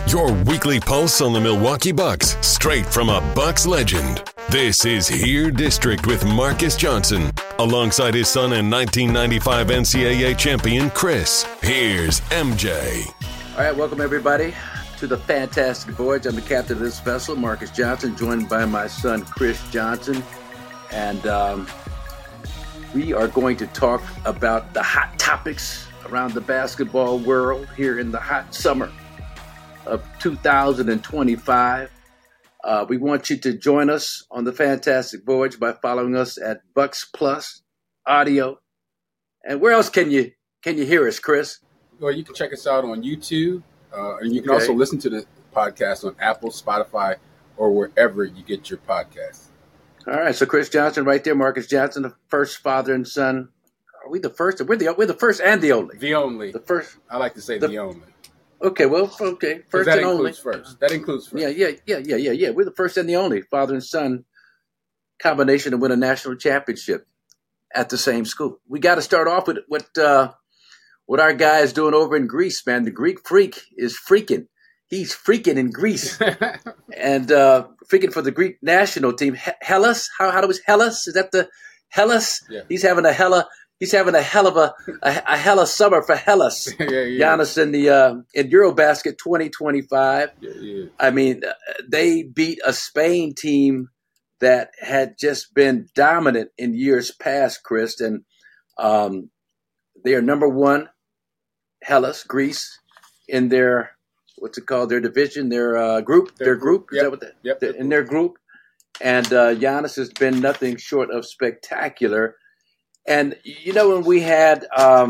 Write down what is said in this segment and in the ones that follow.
Your weekly pulse on the Milwaukee Bucks, straight from a Bucks legend. This is Here District with Marcus Johnson, alongside his son and 1995 NCAA champion, Chris. Here's MJ. All right, welcome everybody to the Fantastic Voyage. I'm the captain of this vessel, Marcus Johnson, joined by my son, Chris Johnson. And we are going to talk about the hot topics around the basketball world here in the hot summer of 2025. We want you to join us on the Fantastic Voyage by following us at Bucks Plus Audio. And where else can you hear us, Chris? Well, you can check us out on YouTube, and you can also listen to the podcast on Apple, Spotify, or wherever you get your podcasts. All right, so Chris Johnson right there, Marcus Johnson, the first father and son. Are we the first? We're the first and the only. The only. The first. I like to say the only. Okay, well, okay, first and only. That includes first. Yeah. We're the first and the only father and son combination to win a national championship at the same school. We got to start off with what our guy is doing over in Greece, man. The Greek freak is freaking. He's freaking in Greece, and freaking for the Greek national team. Hellas, how do we Hellas? Is that the Hellas? Yeah. He's having a hell of a hella summer for Hellas. Yeah. Giannis in Eurobasket 2025. Yeah. I mean, they beat a Spain team that had just been dominant in years past, Chris, and they are number one, Hellas, Greece, in their their division, their group. Their group. Is that what in their group? And Giannis has been nothing short of spectacular. And you know when we had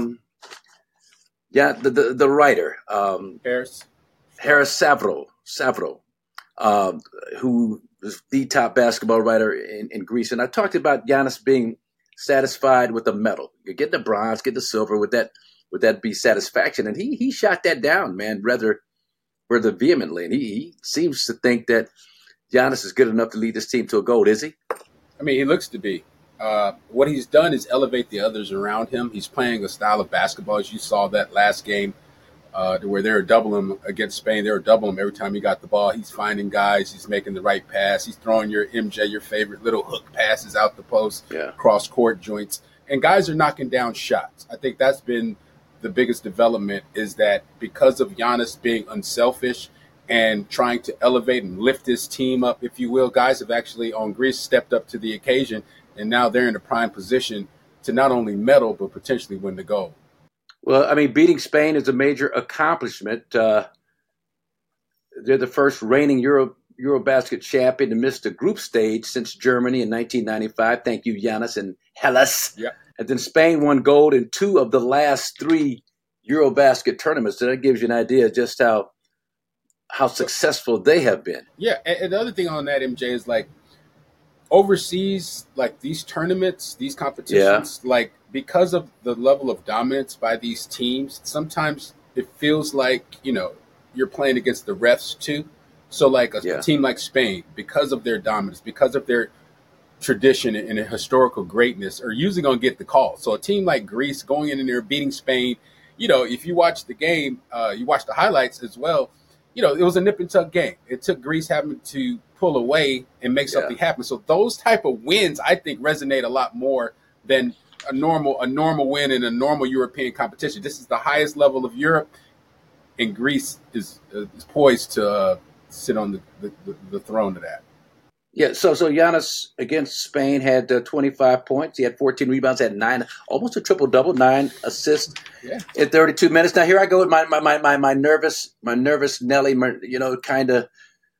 the writer Harris Savro, who was the top basketball writer in Greece, and I talked about Giannis being satisfied with the medal. You get the bronze, get the silver. Would that be satisfaction? And he shot that down, man, rather vehemently. And he seems to think that Giannis is good enough to lead this team to a gold. Is he? I mean, he looks to be. What he's done is elevate the others around him. He's playing a style of basketball, as you saw that last game, where they were doubling him against Spain. They were doubling him every time he got the ball. He's finding guys. He's making the right pass. He's throwing your favorite little hook passes out the post, cross-court joints. And guys are knocking down shots. I think that's been the biggest development, is that because of Giannis being unselfish and trying to elevate and lift his team up, if you will, guys have actually on Greece stepped up to the occasion. And now they're in a prime position to not only medal, but potentially win the gold. Well, I mean, beating Spain is a major accomplishment. They're the first reigning Eurobasket champion to miss the group stage since Germany in 1995. Thank you, Giannis and Hellas. Yeah. And then Spain won gold in 2 of the last 3 Eurobasket tournaments. So that gives you an idea just how successful they have been. Yeah, and the other thing on that, MJ, is like, overseas, like these tournaments, these competitions, like because of the level of dominance by these teams, sometimes it feels like, you're playing against the refs too. So like a team like Spain, because of their dominance, because of their tradition and historical greatness, are usually going to get the call. So a team like Greece going in there beating Spain, if you watch the game, you watch the highlights as well, it was a nip and tuck game. It took Greece having to pull away and make something happen. So those type of wins, I think, resonate a lot more than a normal win in a normal European competition. This is the highest level of Europe, and Greece is poised to sit on the throne of that. Yeah, so Giannis against Spain had 25 points. He had 14 rebounds, had 9, almost a triple-double, 9 assists in 32 minutes. Now here I go with my nervous Nelly, kind of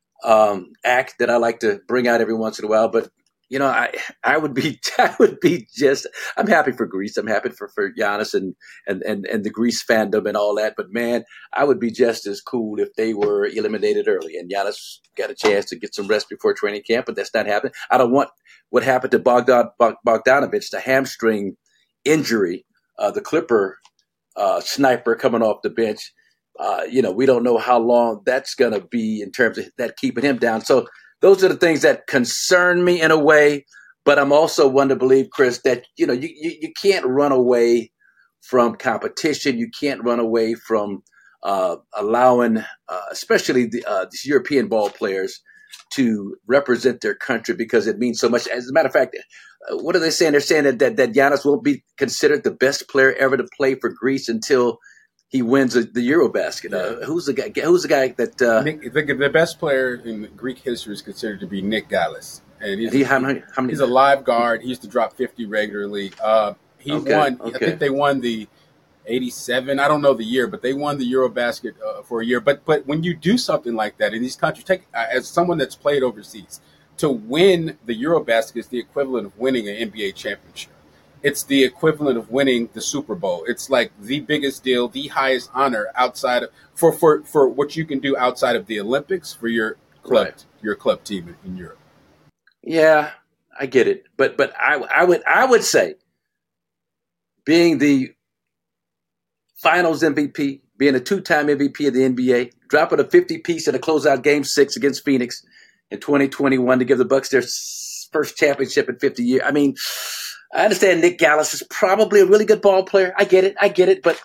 act that I like to bring out every once in a while. But I would be just. I'm happy for Greece. I'm happy for Giannis and the Greece fandom and all that. But man, I would be just as cool if they were eliminated early and Giannis got a chance to get some rest before training camp. But that's not happening. I don't want what happened to Bogdanovich, the hamstring injury, the Clipper sniper coming off the bench. We don't know how long that's going to be in terms of that keeping him down. So those are the things that concern me in a way. But I'm also one to believe, Chris, that, you can't run away from competition. You can't run away from allowing especially these European ball players to represent their country because it means so much. As a matter of fact, what are they saying? They're saying that Giannis won't be considered the best player ever to play for Greece until he wins the Eurobasket. Yeah. Who's the guy that the best player in Greek history is considered to be Nick Gallis, and how many? He's a live guard. He used to drop 50 regularly. He won. I think they won the 87. I don't know the year, but they won the Eurobasket for a year. But when you do something like that in these countries, as someone that's played overseas, to win the Eurobasket is the equivalent of winning an NBA championship. It's the equivalent of winning the Super Bowl. It's like the biggest deal, the highest honor outside of, for what you can do outside of the Olympics for your club, your club team in Europe. Yeah, I get it, but I would say being the Finals MVP, being a two-time MVP of the NBA, dropping a 50-piece in a closeout Game 6 against Phoenix in 2021 to give the Bucks their first championship in 50 years. I mean, I understand Nick Gallis is probably a really good ball player. I get it, but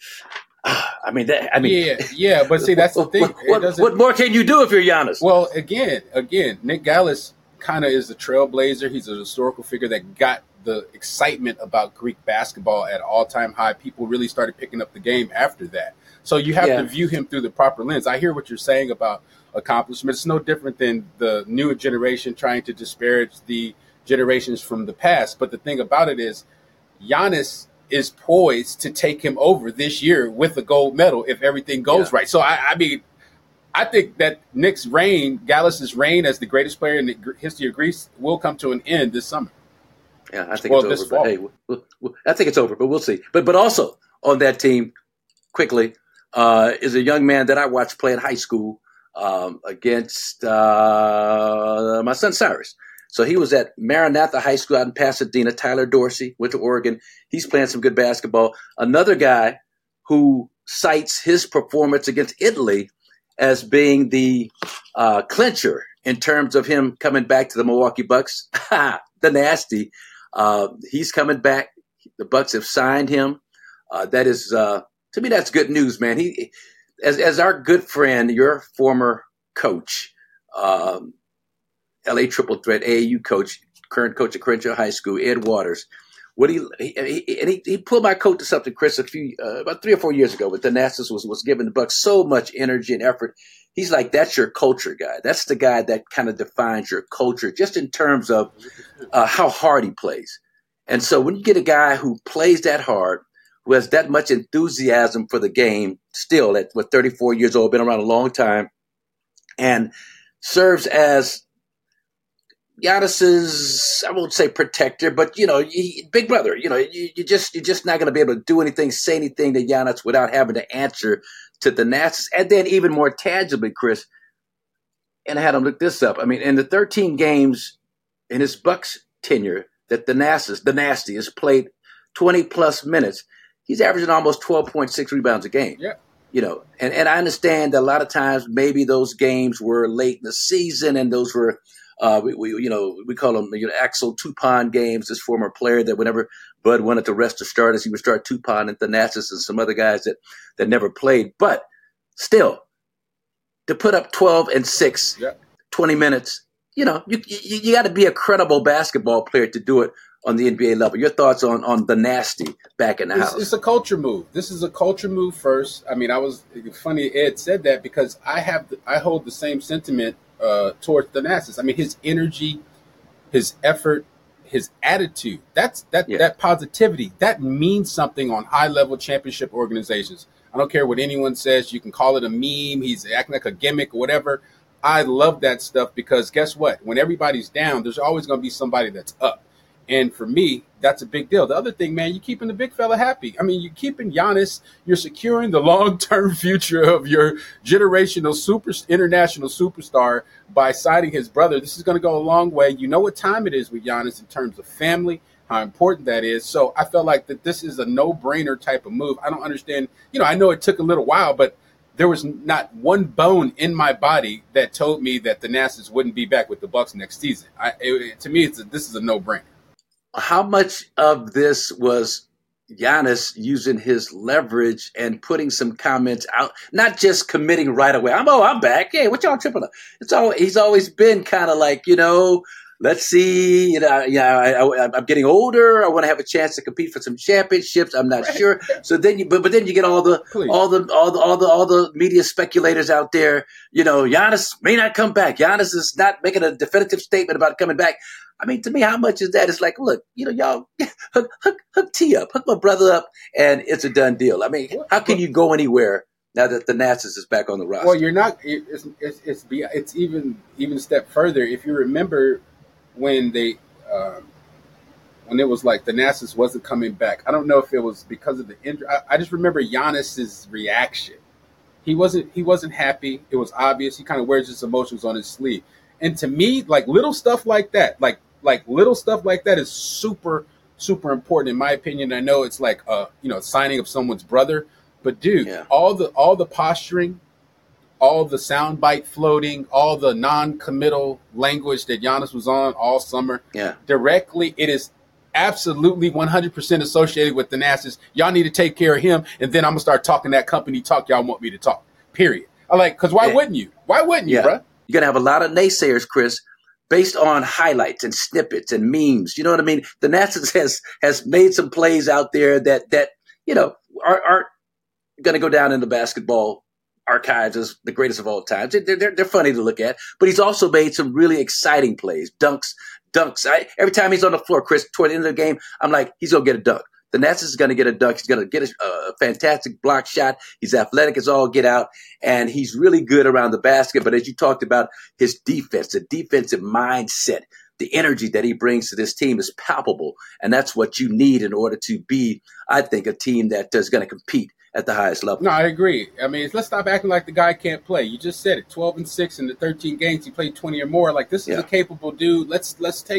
yeah. But see, that's the thing. What more can you do if you're Giannis? Well, again, Nick Gallis kind of is the trailblazer. He's a historical figure that got the excitement about Greek basketball at all-time high. People really started picking up the game after that. So you have to view him through the proper lens. I hear what you're saying about accomplishments. It's no different than the newer generation trying to disparage the generations from the past. But the thing about it is Giannis is poised to take him over this year with a gold medal if everything goes right. So, I think that Gallis's reign as the greatest player in the history of Greece will come to an end this summer. Yeah, I think it's over. But hey, I think it's over, but we'll see. But also on that team, quickly, is a young man that I watched play in high school against my son Cyrus. So he was at Maranatha High School out in Pasadena. Tyler Dorsey went to Oregon. He's playing some good basketball. Another guy who cites his performance against Italy as being the clincher in terms of him coming back to the Milwaukee Bucks. The Nasty. He's coming back. The Bucks have signed him. That is, to me, that's good news, man. He, as our good friend, your former coach, LA Triple Threat AAU coach, current coach at Crenshaw High School, Ed Waters. He pulled my coat to something, Chris, about 3 or 4 years ago. But Thanasis was giving the Bucks so much energy and effort. He's like, that's your culture guy. That's the guy that kind of defines your culture, just in terms of how hard he plays. And so when you get a guy who plays that hard, who has that much enthusiasm for the game, still at 34 years old, been around a long time, and serves as Giannis's, I won't say protector, but big brother. You're just not going to be able to do anything, say anything to Giannis without having to answer to Thanasis. And then even more tangibly, Chris, and I had him look this up. I mean, in the 13 games in his Bucks tenure that the Nasty, has played 20 plus minutes, he's averaging almost 12.6 rebounds a game. Yeah. And I understand that a lot of times maybe those games were late in the season, and those were we call them Axel Toupon games. This former player that whenever Bud wanted to rest the starters, he would start Toupon and Thanasis and some other guys that never played. But still, to put up 12 and 6, 20 minutes, you got to be a credible basketball player to do it on the NBA level. Your thoughts on the Nasty back in the house? It's a culture move. This is a culture move first. I mean, funny Ed said that because I hold the same sentiment towards Thanasis. I mean, his energy, his effort, his attitude, that positivity, that means something on high-level championship organizations. I don't care what anyone says. You can call it a meme. He's acting like a gimmick or whatever. I love that stuff because guess what? When everybody's down, there's always going to be somebody that's up. And for me, that's a big deal. The other thing, man, you're keeping the big fella happy. I mean, you're keeping Giannis, you're securing the long-term future of your international superstar by signing his brother. This is going to go a long way. You know what time it is with Giannis in terms of family, how important that is. So I felt like that this is a no-brainer type of move. I don't understand. I know it took a little while, but there was not one bone in my body that told me that Thanasis wouldn't be back with the Bucks next season. To me, this is a no-brainer. How much of this was Giannis using his leverage and putting some comments out, not just committing right away. I'm back. Hey, what y'all tripping on? He's always been kind of like, let's see. I'm getting older. I want to have a chance to compete for some championships. I'm not sure. So then but then you get all the media speculators out there. Giannis may not come back. Giannis is not making a definitive statement about coming back. I mean, to me, how much is that? It's like, look, y'all hook T up, hook my brother up, and it's a done deal. I mean, how can you go anywhere now that the Thanasis is back on the roster? Well, you're not. It's even a step further. If you remember when when it was like Thanasis wasn't coming back, I don't know if it was because of the injury. I just remember Giannis's reaction. He wasn't happy. It was obvious. He kind of wears his emotions on his sleeve. And to me, like little stuff like that, like little stuff like that is super, super important in my opinion. I know it's like signing of someone's brother, but dude, all the posturing, all the soundbite floating, all the non-committal language that Giannis was on all summer, directly, it is absolutely 100% associated with the Thanasis. Y'all need to take care of him, and then I'm gonna start talking that company talk y'all want me to talk. Period. Because why wouldn't you? Why wouldn't you, bro? You're going to have a lot of naysayers, Chris, based on highlights and snippets and memes. You know what I mean? The Thanasis has made some plays out there that aren't going to go down in the basketball archives as the greatest of all time. They're funny to look at. But he's also made some really exciting plays, dunks. Every time he's on the floor, Chris, toward the end of the game, I'm like, he's going to get a dunk. The Thanasis is going to get a dunk. He's going to get a fantastic block shot. He's athletic as all get out, and he's really good around the basket. But as you talked about, his defense, the defensive mindset, the energy that he brings to this team is palpable, and that's what you need in order to be, I think, a team that is going to compete at the highest level. No, I agree. I mean, let's stop acting like the guy can't play. You just said it. 12-6 in the 13 games. He played 20 or more. Like, this is a capable dude. Let's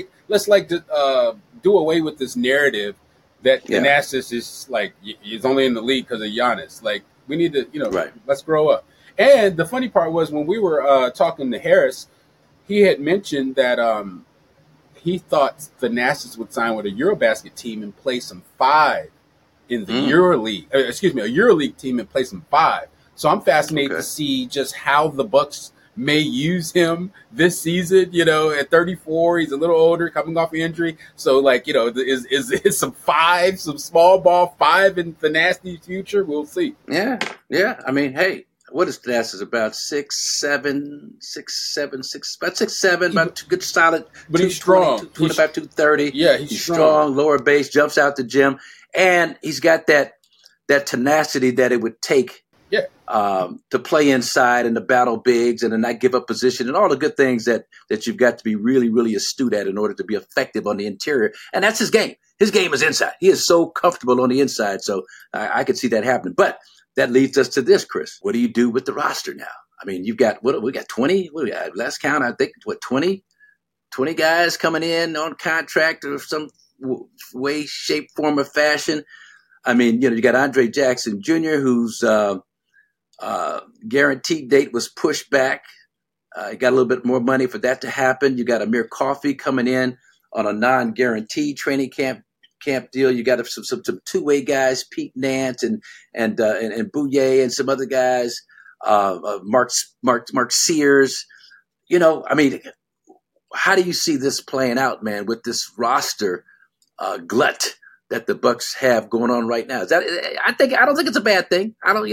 do away with this narrative that Thanasis is like he's only in the league because of Giannis. Like, we need to, let's grow up. And the funny part was when we were talking to Harris, he had mentioned that he thought Thanasis would sign with a Eurobasket team and play some 5 in the EuroLeague. A EuroLeague team and play some 5. So I'm fascinated to see just how the Bucks may use him this season. At 34, he's a little older, coming off injury. So, is some 5, some small ball 5 in Thanasis' future? We'll see. Yeah. I mean, hey, what is Thanasis about? 6'7", 6'7", about good solid. But he's strong. 225, 230. Yeah, he's strong. Lower base, jumps out the gym, and he's got that tenacity that it would take. To play inside and to battle bigs and to not give up position and all the good things that you've got to be really, really astute at in order to be effective on the interior. And that's his game. His game is inside. He is so comfortable on the inside. So I could see that happening. But that leads us to this, Chris. What do you do with the roster now? I mean, you've got, we got 20, what do we got? Last count, I think, 20 guys coming in on contract or some way, shape, form, or fashion. I mean, you got Andre Jackson Jr., who's guaranteed date was pushed back. You got a little bit more money for that to happen. You got Amir Coffey coming in on a non-guaranteed training camp deal. You got some two-way guys, Pete Nance and Bouye and some other guys, Mark Sears. I mean, how do you see this playing out, man, with this roster glut that the Bucks have going on right now? I don't think it's a bad thing.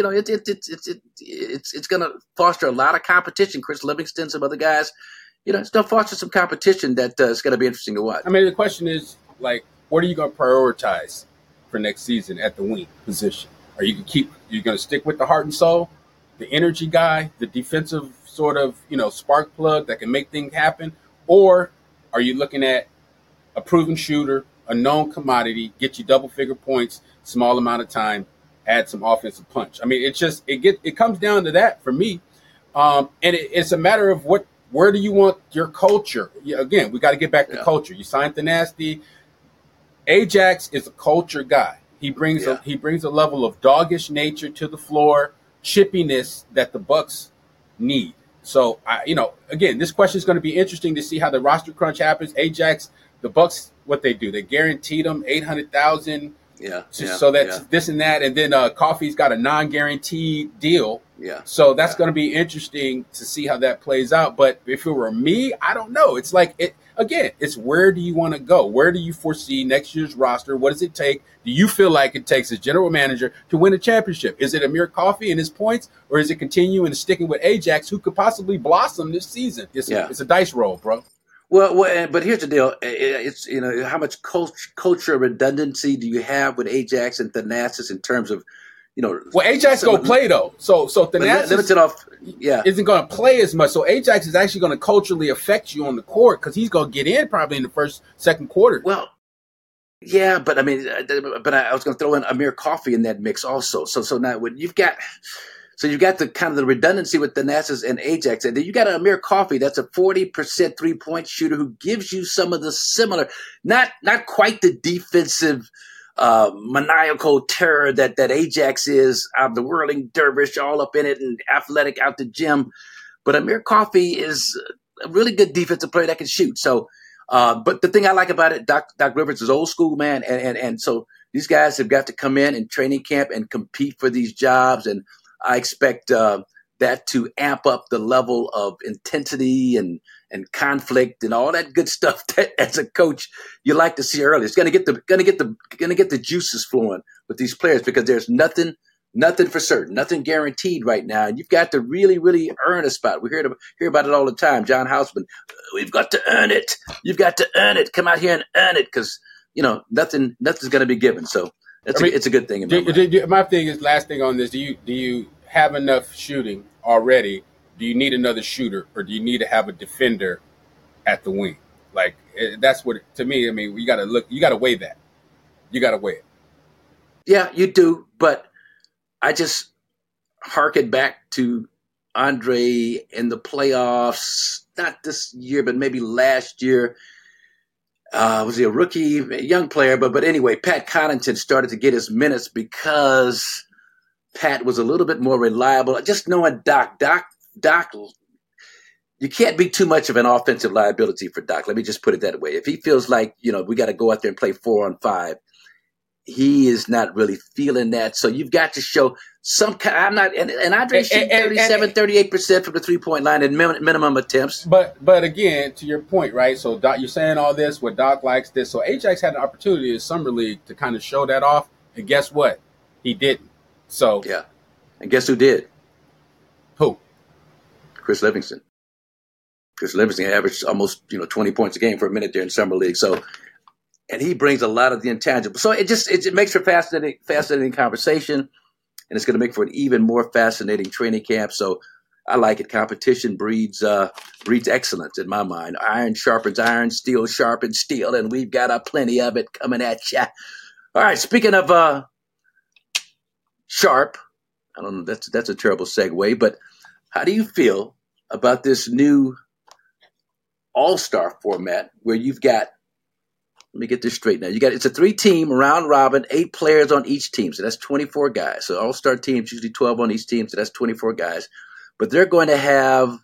It's going to foster a lot of competition. Chris Livingston, some other guys, it's going to foster some competition that is going to be interesting to watch. I mean, the question is, like, what are you going to prioritize for next season at the wing position? Are you going to stick with the heart and soul, the energy guy, the defensive sort of, spark plug that can make things happen? Or are you looking at a proven shooter, a known commodity, get you double-figure points, small amount of time, add some offensive punch? I mean, it comes down to that for me, and it's a matter of where do you want your culture? Again, we got to get back to culture. You signed Thanasis. Ajax is a culture guy. He brings a level of doggish nature to the floor, chippiness that the Bucks need. So, again, this question is going to be interesting to see how the roster crunch happens. Ajax, the Bucks, what they do, they guaranteed him $800,000 So that's this and that. And then Coffey's got a non-guaranteed deal. Yeah. So that's going to be interesting to see how that plays out. But if it were me, I don't know. It's like, it's where do you want to go? Where do you foresee next year's roster? What does it take? Do you feel like it takes as general manager to win a championship? Is it Amir Coffey and his points, or is it continuing and sticking with Ajax, who could possibly blossom this season? It's a dice roll, bro. Well, but here's the deal. It's, how much culture redundancy do you have with Ajax and Thanasis in terms of, Well, Ajax going to play, though. So Thanasis isn't going to play as much. So Ajax is actually going to culturally affect you on the court because he's going to get in probably in the second quarter. Well, yeah, but I mean, I was going to throw in Amir Coffey in that mix also. So now when you've got the kind of the redundancy with Thanasis and Ajax, and then you got an Amir Coffey that's a 40% 3-point shooter who gives you some of the similar, not quite the defensive maniacal terror that Ajax is, the whirling dervish all up in it and athletic out the gym. But Amir Coffey is a really good defensive player that can shoot. So, but the thing I like about it, Doc Rivers is old school, man. And so these guys have got to come in training camp and compete for these jobs. And I expect that to amp up the level of intensity and conflict and all that good stuff that as a coach you like to see early. It's going to get the juices flowing with these players because there's nothing for certain, nothing guaranteed right now, and you've got to really, really earn a spot. We hear about it all the time. John Houseman, we've got to earn it. You've got to earn it. Come out here and earn it because nothing's going to be given. So it's a good thing. My thing is, last thing on this, do you have enough shooting already? Do you need another shooter, or do you need to have a defender at the wing? Like, that's what, to me, I mean, you got to weigh that. You got to weigh it. Yeah, you do. But I just harken back to Andre in the playoffs, not this year, but maybe last year. Was he a rookie, a young player? But anyway, Pat Connaughton started to get his minutes because Pat was a little bit more reliable. Just knowing Doc, you can't be too much of an offensive liability for Doc. Let me just put it that way. If he feels like, we got to go out there and play 4-on-5, he is not really feeling that. So you've got to show some kind. I'm not, and Andre shooting 38% from the 3-point line and minimum attempts. But again, to your point, right? So Doc, you're saying all this, what Doc likes this. So Ajax had an opportunity in Summer League to kind of show that off. And guess what? He didn't. So yeah. And guess who did? Who? Chris Livingston. Chris Livingston averaged almost 20 points a game for a minute there in Summer League. So, and he brings a lot of the intangible. So it makes for fascinating conversation, and it's going to make for an even more fascinating training camp. So I like it. Competition breeds excellence in my mind. Iron sharpens iron, steel sharpens steel, and we've got plenty of it coming at you. All right, speaking of sharp, I don't know, that's a terrible segue, but how do you feel about this new all-star format where you've got, let me get this straight now. It's a 3-team round robin, 8 players on each team. So that's 24 guys. So all-star teams, usually 12 on each team. So that's 24 guys. But they're going to have,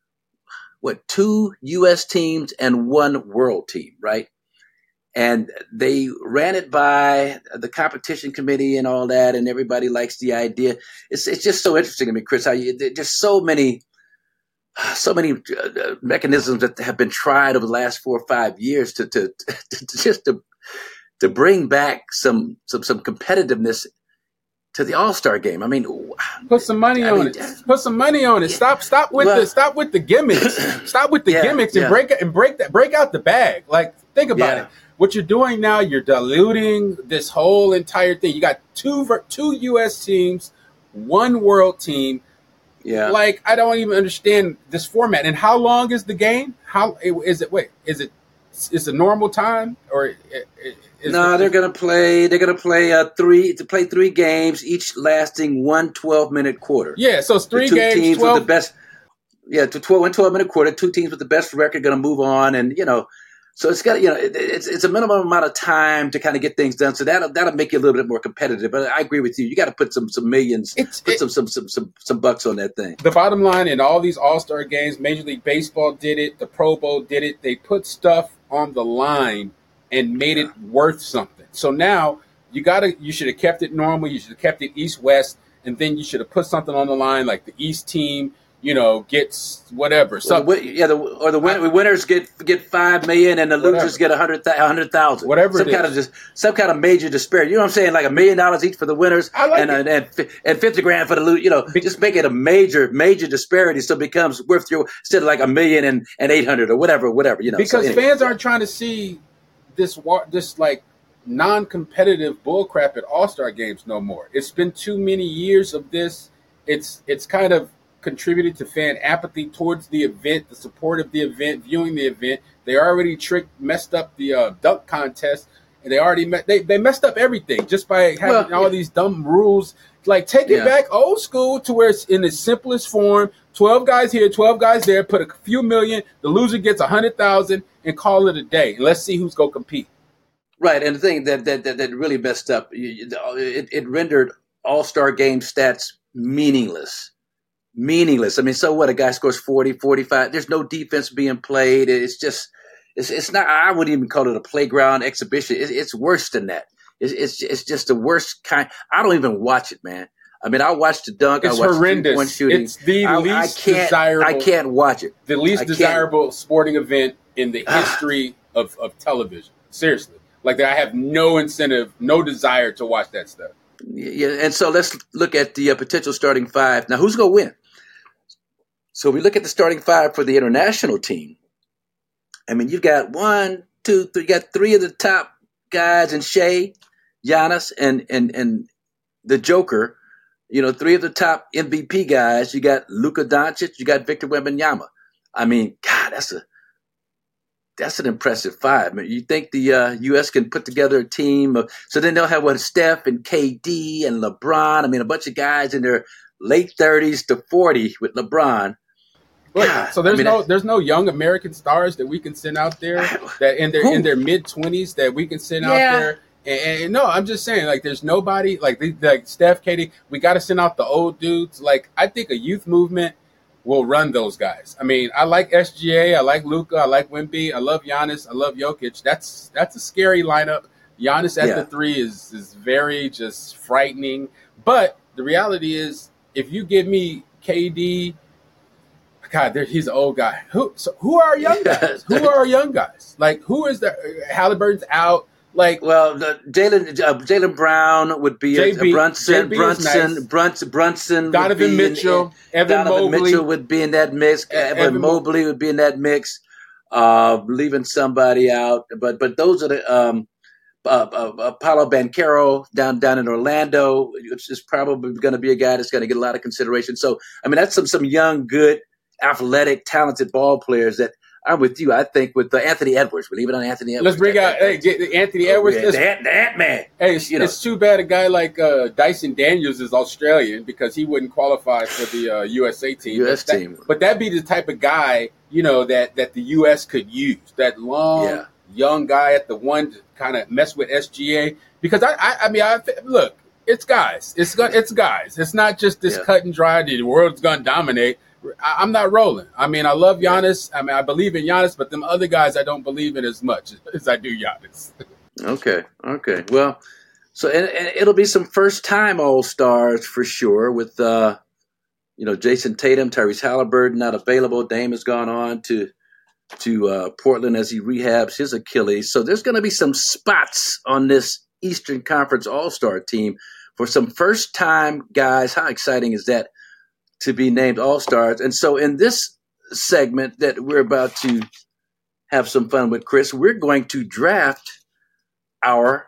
2 U.S. teams and 1 world team, right? And they ran it by the competition committee and all that, and everybody likes the idea. It's just so interesting to me, Chris, how there's so many mechanisms that have been tried over the last 4 or 5 years to bring back some competitiveness to the All-Star game. I mean, put some money on it. Put some money on it. Stop with the gimmicks. Stop with the gimmicks and break out the bag. Like, think about it. What you're doing now, you're diluting this whole entire thing. You got two U.S. teams, 1 world team. Yeah. Like, I don't even understand this format. And how long is the game? How is it? Wait, is it normal time or? They're gonna play. They're gonna play 3 games, each lasting 1 12-minute quarter. Yeah, so it's 3 games. 2 teams 12. with the best. Yeah, to 1 12-minute quarter. 2 teams with the best record going to move on, and so it's got it's a minimum amount of time to kind of get things done. So that'll make you a little bit more competitive. But I agree with you. You got to put some millions, some bucks on that thing. The bottom line in all these All-Star games, Major League Baseball did it, the Pro Bowl did it. They put stuff on the line and made it worth something. So now you should have kept it normal. You should have kept it East-West, and then you should have put something on the line like the East team, gets whatever. So the winners get $5 million and the losers get 100,000. Whatever, some kind of major disparity. You know what I'm saying? Like $1 million each for the winners and $50,000 for the losers. Just make it a major disparity, so it becomes worth instead of like $1 million and 800 or whatever. Because fans aren't trying to see this like non-competitive bullcrap at All-Star games no more. It's been too many years of this. It's kind of contributed to fan apathy towards the event, the support of the event, viewing the event. They already messed up the dunk contest, and they messed up everything just by having all these dumb rules. Like, take it back old school to where it's in its simplest form. 12 guys here, 12 guys there. Put a few million. The loser gets 100,000, and call it a day. And let's see who's gonna compete. Right, and the thing that really messed up, it rendered All-Star game stats meaningless. I mean, so what? A guy scores 40, 45. There's no defense being played. It's not. I wouldn't even call it a playground exhibition. It's worse than that. It's just the worst kind. I don't even watch it, man. I mean, I watch the dunk. It's I watch horrendous. 3-point shooting. It's the least desirable. I can't watch it. The least desirable sporting event in the history of television. Seriously, like I have no incentive, no desire to watch that stuff. Yeah, and so let's look at the potential starting five. Now, who's going to win? So we look at the starting five for the international team. I mean, you've got 1, 2, 3. You got 3 of the top guys in Shea, Giannis, and the Joker. 3 of the top MVP guys. You got Luka Doncic. You got Victor Wembanyama. I mean, God, that's an impressive five. I mean, you think the U.S. can put together a team so then they'll have Steph and KD and LeBron. I mean, a bunch of guys in their late 30s to 40 with LeBron. God, so there's no young American stars that we can send out there that in their mid 20s that we can send out there. And no, I'm just saying, like, there's nobody like Steph, KD. We got to send out the old dudes. Like, I think a youth movement will run those guys. I mean, I like SGA, I like Luka, I like Wemby, I love Giannis, I love Jokic. That's a scary lineup. Giannis at the 3 is very just frightening. But the reality is, if you give me KD, God, he's an old guy. Who are our young guys? Who are our young guys? Like, who is the Halliburton's out? Like, well, Jaylen Brown would be Brunson, Donovan Mitchell, Evan Mobley Mitchell would be in that mix. Evan Mobley would be in that mix. Leaving somebody out, but those are the Paolo Banchero down in Orlando, which is probably going to be a guy that's going to get a lot of consideration. So, I mean, that's some young, good, athletic, talented ball players that I'm with you. I think with Anthony Edwards, we leave it on Anthony Edwards. Let's bring out Anthony Edwards. The Ant-Man. Hey, it's too bad a guy like Dyson Daniels is Australian because he wouldn't qualify for the USA team. But that'd be the type of guy, that the US could use. That long, young guy at the one to kind of mess with SGA. Because I mean, look, it's guys. It's guys. It's not just this cut and dry. The world's gonna dominate. I'm not rolling. I mean, I love Giannis. I mean, I believe in Giannis, but them other guys I don't believe in as much as I do Giannis. Okay. Well, so and it'll be some first-time All-Stars for sure with, Jason Tatum, Tyrese Halliburton not available. Dame has gone on to Portland as he rehabs his Achilles. So there's going to be some spots on this Eastern Conference All-Star team for some first-time guys. How exciting is that? To be named All-Stars. And so in this segment that we're about to have some fun with, Chris, we're going to draft our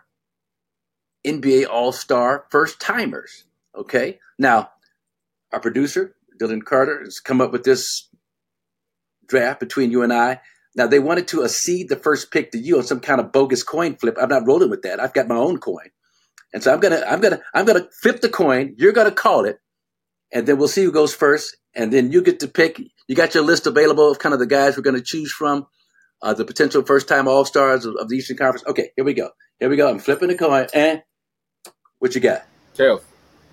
NBA All-Star first-timers, okay? Now, our producer, Dylan Carter, has come up with this draft between you and I. Now, they wanted to accede the first pick to you on some kind of bogus coin flip. I'm not rolling with that. I've got my own coin. And so I'm gonna flip the coin. You're gonna call it. And then we'll see who goes first, and then you get to pick. You got your list available of kind of the guys we're going to choose from, the potential first-time All-Stars of the Eastern Conference. Okay, here we go. I'm flipping the coin, and what you got? Tails.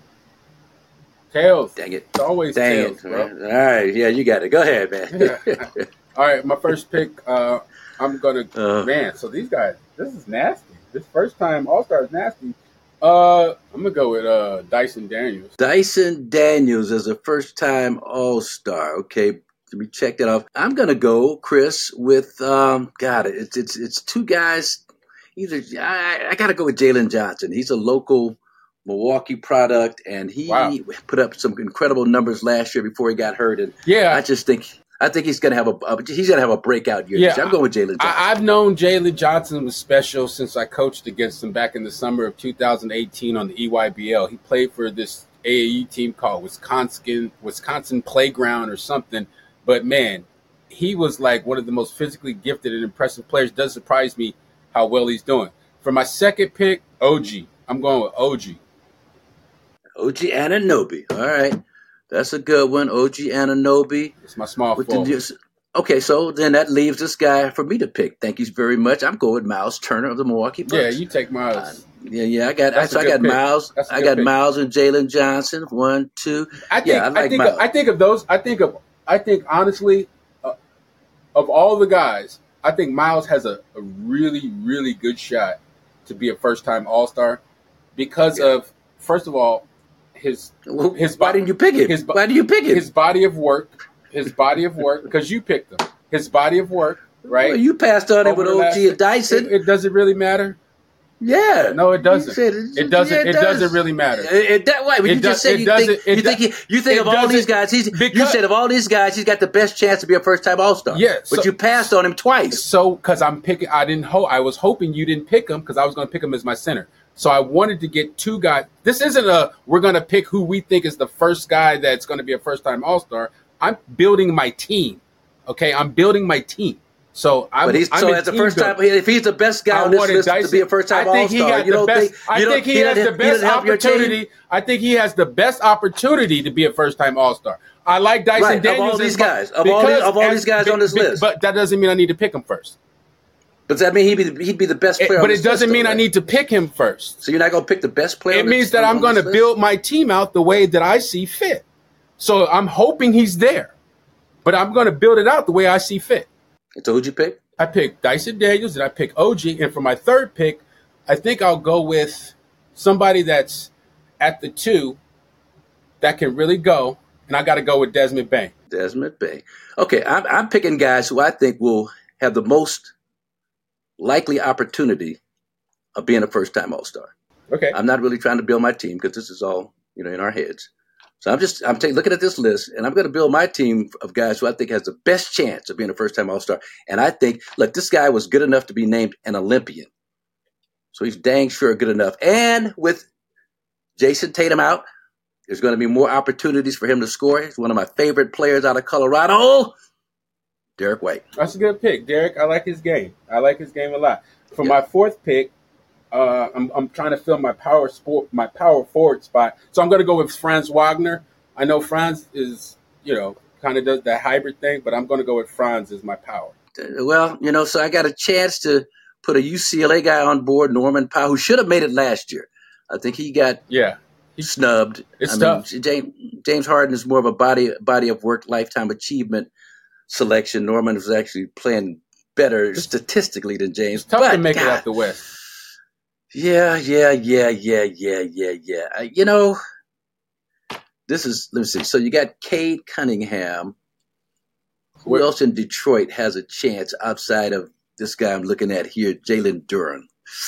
Dang it. It's always tails, bro. All right, yeah, you got it. Go ahead, man. All right, my first pick, I'm going to – man, so these guys, this is nasty. This first-time All-Star is nasty. I'm gonna go with Dyson Daniels. Dyson Daniels is a first-time All-Star. Okay, let me check that off. I'm gonna go, Chris, with it's two guys. Either I gotta go with Jalen Johnson. He's a local Milwaukee product, and he put up some incredible numbers last year before he got hurt. And I think he's gonna have a breakout year. Yeah, I'm going with Jalen Johnson. I've known Jalen Johnson was special since I coached against him back in the summer of 2018 on the EYBL. He played for this AAU team called Wisconsin Playground or something. But man, he was like one of the most physically gifted and impressive players. It does surprise me how well he's doing. For my second pick, OG. I'm going with OG. OG Anunoby. All right. That's a good one. OG Anunoby. It's my small forward. Okay, so then that leaves this guy for me to pick. Thank you very much. I'm going with Miles Turner of the Milwaukee Bucks. Yeah, you take Miles. I got Miles. I got Miles and Jalen Johnson. 1, 2. I think honestly, of all the guys, I think Miles has a really, really good shot to be a first-time All-Star because of, first of all, why didn't you pick him? Why did you pick him? His body of work, because you picked him. His body of work, right? Well, you passed on it with OG and Dyson. It doesn't really matter. Yeah. No, it doesn't. It doesn't really matter. You just said you think of all these guys. You said of all these guys, he's got the best chance to be a first-time All-Star. Yeah, but you passed on him twice. So, because I'm picking, I was hoping you didn't pick him because I was going to pick him as my center. So I wanted to get two guys. This isn't we're going to pick who we think is the first guy that's going to be a first-time All-Star. I'm building my team. Okay, I'm building my team. So as a first time, if he's the best guy on this list to be a first-time All-Star, I think he has the best opportunity. I think he has the best opportunity to be a first-time All-Star. I like Dyson Daniels. Of all these guys, of all these guys on this list. But that doesn't mean I need to pick him first. But does that mean he'd be the best player? But it doesn't mean I need to pick him first. So you're not going to pick the best player? It means that I'm going to build my team out the way that I see fit. So I'm hoping he's there, but I'm going to build it out the way I see fit. So who'd you pick? I picked Dyson Daniels and I picked OG. And for my third pick, I think I'll go with somebody that's at the 2 that can really go. And I got to go with Desmond Bane. Desmond Bane. Okay, I'm picking guys who I think will have the most likely opportunity of being a first-time All-Star. Okay. I'm not really trying to build my team because this is all, in our heads. So I'm looking at this list, and I'm going to build my team of guys who I think has the best chance of being a first-time All-Star. And I think, look, this guy was good enough to be named an Olympian. So he's dang sure good enough. And with Jason Tatum out, there's going to be more opportunities for him to score. He's one of my favorite players out of Colorado. Derek White. That's a good pick, Derek. I like his game. I like his game a lot. For my fourth pick, I'm trying to fill my power forward spot. So I'm going to go with Franz Wagner. I know Franz is, kind of does that hybrid thing, but I'm going to go with Franz as my power. Well, so I got a chance to put a UCLA guy on board, Norman Powell, who should have made it last year. I think he got snubbed. It's tough. James Harden is more of a body of work, lifetime achievement selection. Norman was actually playing better statistically than James. It's tough to make it out the West. Yeah. Let me see. So you got Cade Cunningham. Who else in Detroit has a chance outside of this guy I'm looking at here, Jalen Duren?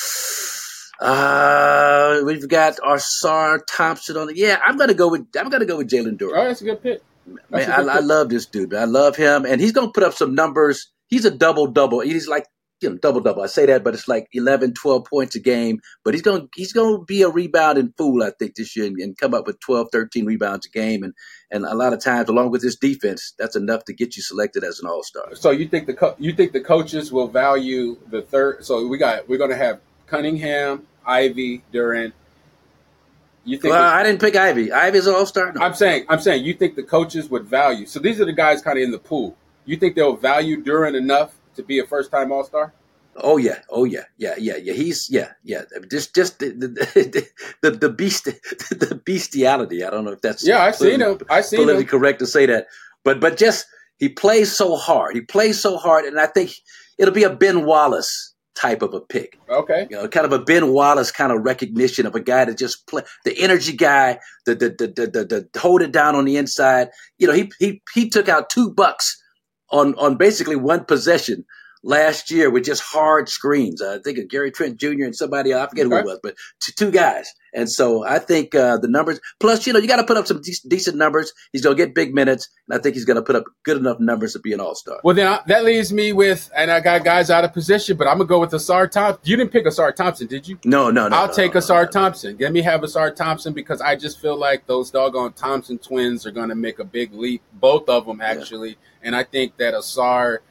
We've got Ausar Thompson on it. Yeah, I'm gonna go with Jalen Duren. Oh, that's a good pick. Man, I love this dude. I love him, and he's gonna put up some numbers. He's a double-double. He's like double-double. I say that, but it's like 11, 12 points a game. But he's gonna be a rebounding fool, I think, this year, and come up with 12, 13 rebounds a game, and a lot of times, along with his defense, that's enough to get you selected as an All-Star. So you think the coaches will value the third? So we're gonna have Cunningham, Ivy, Duren. I didn't pick Ivy. Ivy's an All-Star. No. I'm saying you think the coaches would value. So these are the guys kind of in the pool. You think they'll value Duren enough to be a first-time All-Star? Oh yeah. He's Just the beast, the bestiality. I don't know if that's I've seen him. Politically correct to say that, but just he plays so hard. And I think it'll be a Ben Wallace type of a pick. Okay. Kind of a Ben Wallace kind of recognition of a guy that just play the energy guy, the hold it down on the inside. He took out $2 on basically one possession last year with just hard screens. I think of Gary Trent Jr. and somebody else, I forget who it was, but two guys. And so I think the numbers, plus, you got to put up some decent numbers. He's going to get big minutes, and I think he's going to put up good enough numbers to be an all-star. Well, then that leaves me with, and I got guys out of position, but I'm going to go with Asar Thompson. You didn't pick Asar Thompson, did you? No. I'll take Asar Thompson. Let me have Asar Thompson because I just feel like those doggone Thompson twins are going to make a big leap, both of them actually. Yeah. And I think that Asar,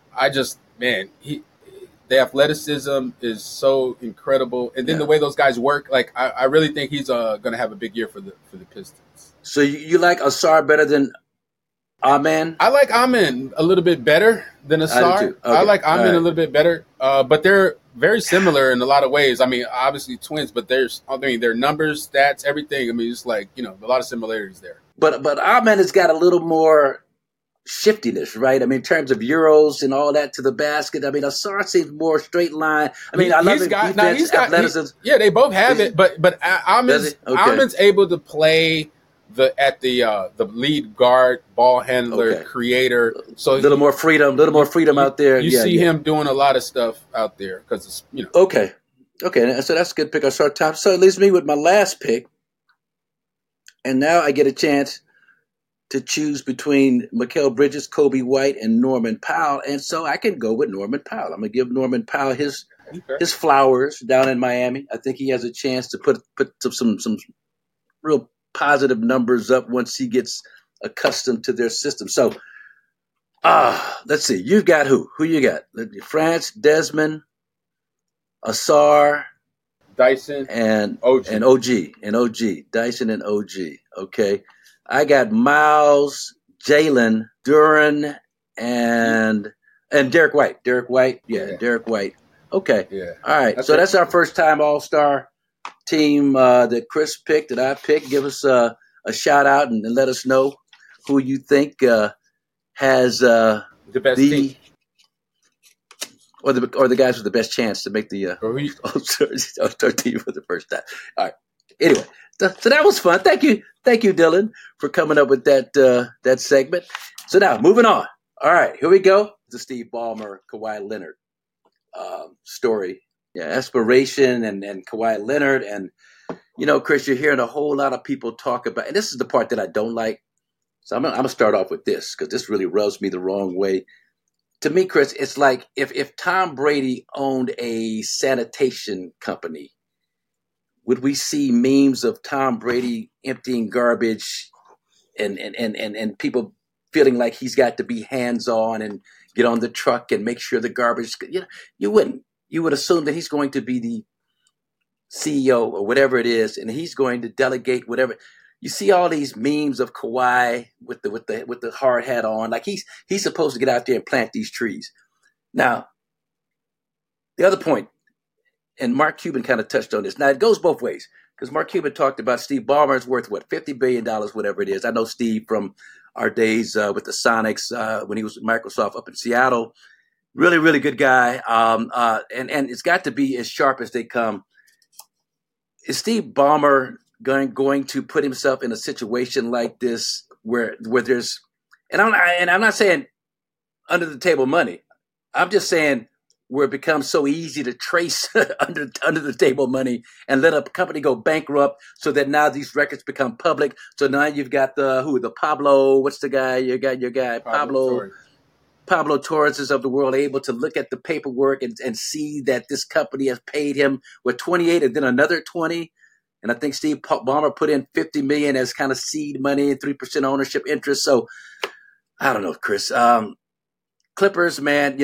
the athleticism is so incredible, and then the way those guys work, like I really think he's going to have a big year for the Pistons. So you like Asar better than Amen? I like Amen a little bit better than Asar. Okay. I like Amen a little bit better, but they're very similar in a lot of ways. I mean, obviously twins, but their numbers, stats, everything. I mean, it's like a lot of similarities there. But Amen has got a little more shiftiness, right? I mean, in terms of euros and all that to the basket. I mean, Asar seems more straight line. I mean, I love his defense, athleticism. They both have it, but Amen's able to play the lead guard, ball handler, creator. So a little more freedom out there. You see him doing a lot of stuff out there because it's Okay, so that's a good pick. Asar Thompson. So it leaves me with my last pick, and now I get a chance to choose between Mikal Bridges, Kobe White, and Norman Powell. And so I can go with Norman Powell. I'm going to give Norman Powell his flowers down in Miami. I think he has a chance to put some real positive numbers up once he gets accustomed to their system. So, let's see. You've got who? Who you got? France, Desmond, Asar, Dyson, and OG. Dyson and OG. Okay. I got Miles, Jalen, Duren, and Derek White. Derek White. Okay. Yeah. All right. That's our first time All-Star team that Chris picked, that I picked. Give us a shout out and let us know who you think has the best team. Or the guys with the best chance to make the All-Star team for the first time. All right. Anyway. So that was fun. Thank you, Dylan, for coming up with that segment. So now, moving on. All right, here we go. The Steve Ballmer, Kawhi Leonard story. Yeah, aspiration and Kawhi Leonard. And, Chris, you're hearing a whole lot of people talk about, and this is the part that I don't like. So I'm going to start off with this because this really rubs me the wrong way. To me, Chris, it's like if Tom Brady owned a sanitation company, would we see memes of Tom Brady emptying garbage and people feeling like he's got to be hands-on and get on the truck and make sure the garbage – you wouldn't. You would assume that he's going to be the CEO or whatever it is, and he's going to delegate whatever. You see all these memes of Kawhi with the hard hat on. Like he's supposed to get out there and plant these trees. Now, the other point, and Mark Cuban kind of touched on this. Now, it goes both ways because Mark Cuban talked about Steve Ballmer's worth, $50 billion, whatever it is. I know Steve from our days with the Sonics when he was with Microsoft up in Seattle. Really, really good guy. And it's got to be as sharp as they come. Is Steve Ballmer going to put himself in a situation like this where there's – and I'm not saying under the table money. I'm just saying – where it becomes so easy to trace under the table money and let a company go bankrupt so that now these records become public. So now you've got the Pablo, what's the guy? You got your guy, Pablo Torres of the world able to look at the paperwork and see that this company has paid him with 28 and then another 20. And I think Steve Ballmer put in $50 million as kind of seed money and 3% ownership interest. So I don't know, Chris. Clippers, man,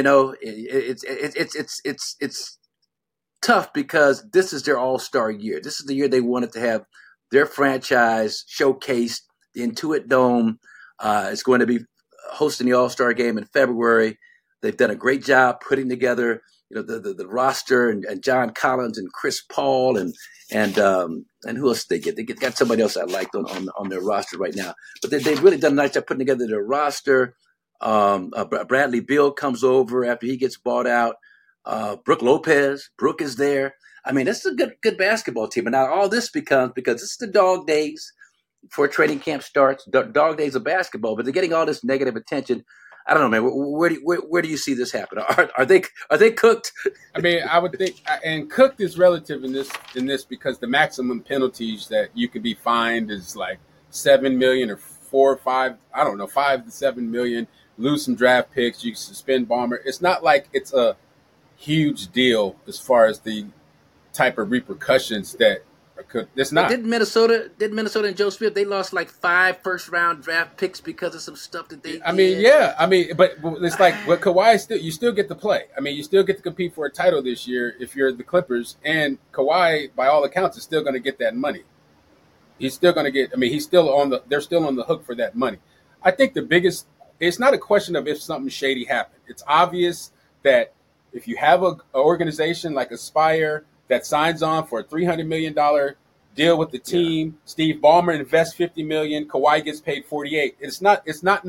it's tough because this is their all-star year. This is the year they wanted to have their franchise showcased. The Intuit Dome is going to be hosting the All-Star game in February. They've done a great job putting together, the roster and John Collins and Chris Paul and who else did they get? They got somebody else I liked on their roster right now. But they've really done a nice job putting together their roster. Bradley Beal comes over after he gets bought out. Brooke Lopez. Brooke is there. I mean, this is a good basketball team. And now all this becomes, because this is the dog days before training camp starts, dog days of basketball, but they're getting all this negative attention. I don't know, man. Where do you see this happen? Are they cooked? I mean, I would think, and cooked is relative in this because the maximum penalties that you could be fined is like $7 million or 4 or 5. I don't know, $5 to $7 million. Lose some draft picks. You suspend Ballmer. It's not like it's a huge deal as far as the type of repercussions that could. It's not. Didn't Minnesota and Joe Smith, they lost like 5 first-round draft picks because of some stuff that they did. I mean, yeah. I mean, but it's like, but Kawhi you still get to play. I mean, you still get to compete for a title this year if you're the Clippers, and Kawhi, by all accounts, is still going to get that money. He's still going to get. I mean, they're still on the hook for that money. I think the biggest. It's not a question of if something shady happened. It's obvious that if you have an organization like Aspire that signs on for a $300 million deal with the team, Steve Ballmer invests $50 million, Kawhi gets paid $48. It's not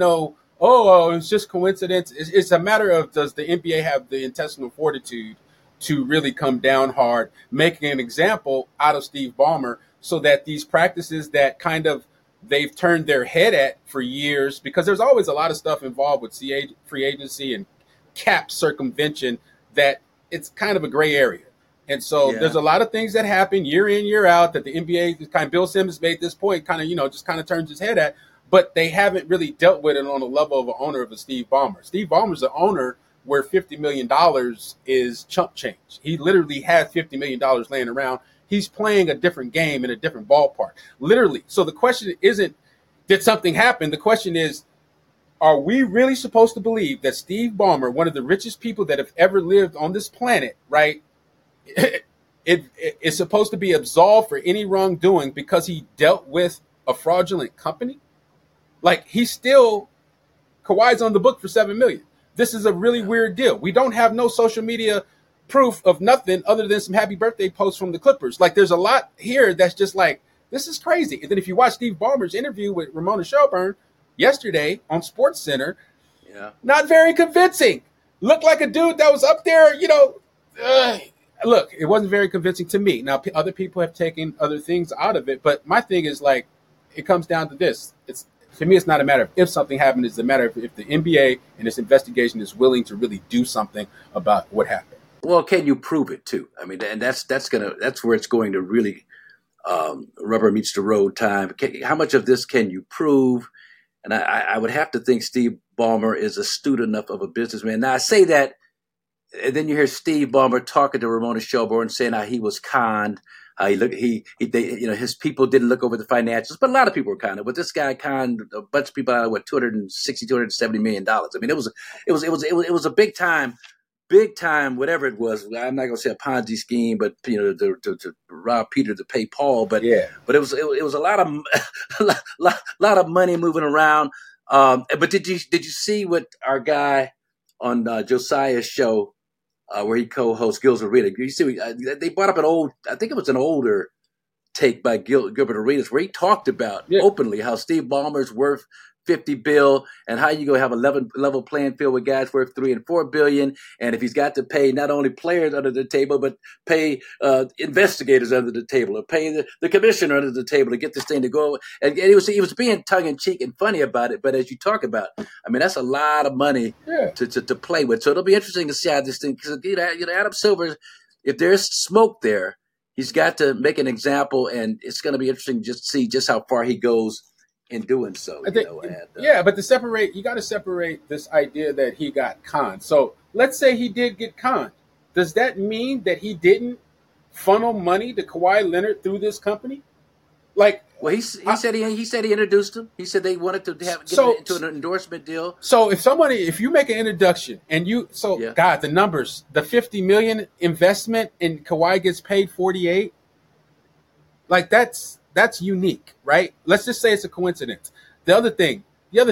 it's just coincidence. It's a matter of, does the NBA have the intestinal fortitude to really come down hard, making an example out of Steve Ballmer, so that these practices that kind of they've turned their head at for years, because there's always a lot of stuff involved with free agency and cap circumvention that it's kind of a gray area. And so there's a lot of things that happen year in, year out that the NBA, kind of Bill Simmons made this point, kind of, just kind of turns his head at, but they haven't really dealt with it on the level of an owner of a Steve Ballmer. Steve Ballmer's an owner where $50 million is chump change. He literally has $50 million laying around. He's playing a different game in a different ballpark, literally. So the question isn't, did something happen? The question is, are we really supposed to believe that Steve Ballmer, one of the richest people that have ever lived on this planet, right, it is supposed to be absolved for any wrongdoing because he dealt with a fraudulent company? Like, Kawhi's on the book for $7 million. This is a really weird deal. We don't have no social media proof of nothing other than some happy birthday posts from the Clippers. Like, there's a lot here that's just like, this is crazy. And then if you watch Steve Ballmer's interview with Ramona Shelburne yesterday on SportsCenter, not very convincing. Looked like a dude that was up there, look, it wasn't very convincing to me. Now, other people have taken other things out of it, but my thing is, like, it comes down to this. To me, it's not a matter of if something happened. It's a matter of if the NBA and its investigation is willing to really do something about what happened. Well, can you prove it too? I mean, and that's where it's going to really rubber meets the road time. How much of this can you prove? And I would have to think Steve Ballmer is astute enough of a businessman. Now, I say that, and then you hear Steve Ballmer talking to Ramona Shelburne saying how he was conned. His people didn't look over the financials, but a lot of people were conned. But this guy conned a bunch of people out of $270 million. I mean, it was a big time, whatever it was. I'm not going to say a Ponzi scheme, but to rob Peter to pay Paul. But but it was a lot of money moving around. But did you see what our guy on Josiah's show, where he co-hosts Gilbert Arenas? You see, they brought up I think it was an older take by Gilbert Arenas, where he talked about openly how Steve Ballmer's worth $50 billion, and how you go have a level playing field with guys worth $3 and $4 billion, and if he's got to pay not only players under the table, but pay investigators under the table, or pay the commissioner under the table to get this thing to go. And he was being tongue in cheek and funny about it. But as you talk about, I mean, that's a lot of money to play with. So it'll be interesting to see how this thing, because Adam Silver, if there's smoke there, he's got to make an example, and it's going to be interesting just to see just how far he goes in doing so. But you got to separate this idea that he got conned. So let's say he did get conned. Does that mean that he didn't funnel money to Kawhi Leonard through this company? Like, well, he said he introduced him. He said they wanted to get into an endorsement deal. So if you make an introduction and God, the numbers, the $50 million investment and Kawhi gets paid $48, like that's unique, right? Let's just say it's a coincidence. The other thing,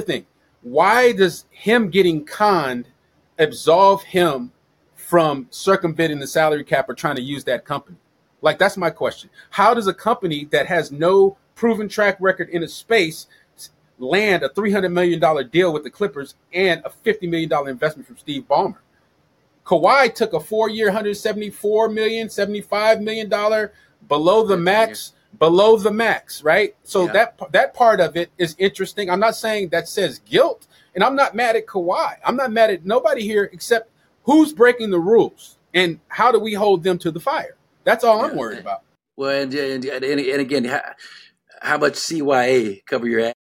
why does him getting conned absolve him from circumventing the salary cap or trying to use that company? Like, that's my question. How does a company that has no proven track record in a space land a $300 million deal with the Clippers and a $50 million investment from Steve Ballmer? Kawhi took a 4-year, $174 million, $75 million below the max, right? So that part of it is interesting. I'm not saying that says guilt, and I'm not mad at Kawhi. I'm not mad at nobody here except who's breaking the rules and how do we hold them to the fire? That's all I'm worried about. Well, and again, how much CYA cover your ass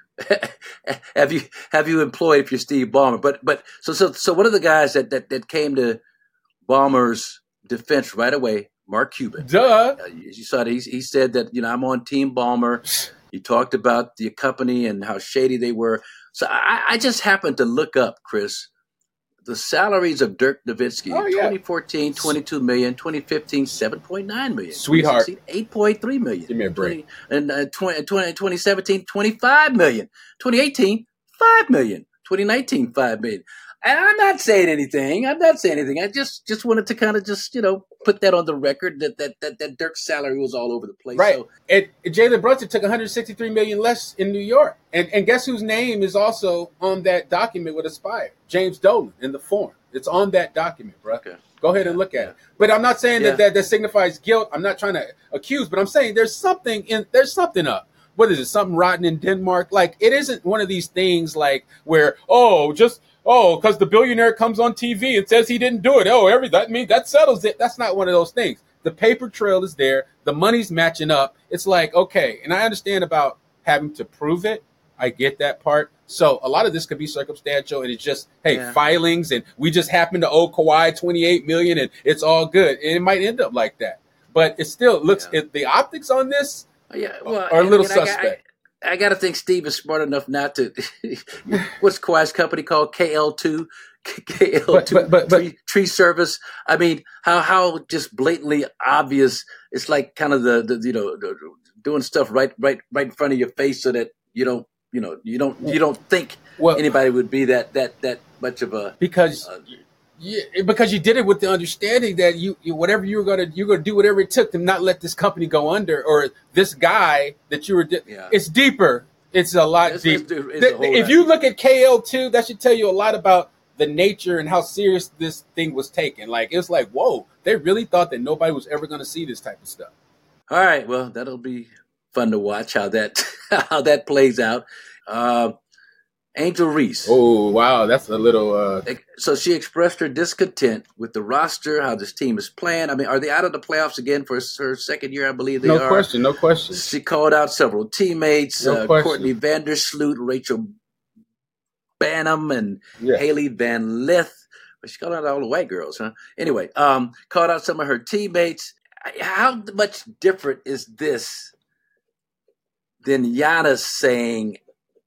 have you employed if you're Steve Ballmer? But so one of the guys that came to Ballmer's defense right away, Mark Cuban. Duh. You saw that he said that I'm on Team Ballmer. He talked about the company and how shady they were. So I just happened to look up, Chris, the salaries of Dirk Nowitzki. 2014, $22 million. 2015, $7.9 million. Sweetheart. 8.3 million. Give me a break. And 2017, $25 million. 2018, $5 million. 2019, $5 million. And I'm not saying anything. I just wanted to kind of just, put that on the record that Dirk's salary was all over the place. Right. So, and Jalen Brunson took $163 million less in New York. And guess whose name is also on that document with Aspire? James Dolan in the form. It's on that document, bro. Okay. Go ahead and look at it. But I'm not saying that signifies guilt. I'm not trying to accuse, but I'm saying there's something up. What is it? Something rotten in Denmark? Like, it isn't one of these things like where, because the billionaire comes on TV and says he didn't do it. That settles it. That's not one of those things. The paper trail is there. The money's matching up. It's like, okay. And I understand about having to prove it. I get that part. So a lot of this could be circumstantial, and it's just, filings, and we just happen to owe Kawhi $28 million, and it's all good. And it might end up like that. But it still looks, the optics on this are a little suspect. I got to think Steve is smart enough not to. What's Kawhi's company called? KL2, but tree service. I mean, how just blatantly obvious. It's like kind of the doing stuff right in front of your face so that you don't think anybody would be that much of a because you did it with the understanding that you whatever you're gonna do whatever it took to not let this company go under, or this guy that you were. It's deeper. It's a lot deeper. If you look at KL2, that should tell you a lot about the nature and how serious this thing was taken. Like, it's like, whoa, they really thought that nobody was ever going to see this type of stuff. All right, well, that'll be fun to watch how that plays out. Angel Reese. Oh, wow. That's a little... So she expressed her discontent with the roster, how this team is playing. I mean, are they out of the playoffs again for her second year? I believe they are. No question. She called out several teammates, Courtney Vandersloot, Rachel Banham, and Haley Van Lith. But she called out all the white girls, huh? Anyway, called out some of her teammates. How much different is this than Giannis saying,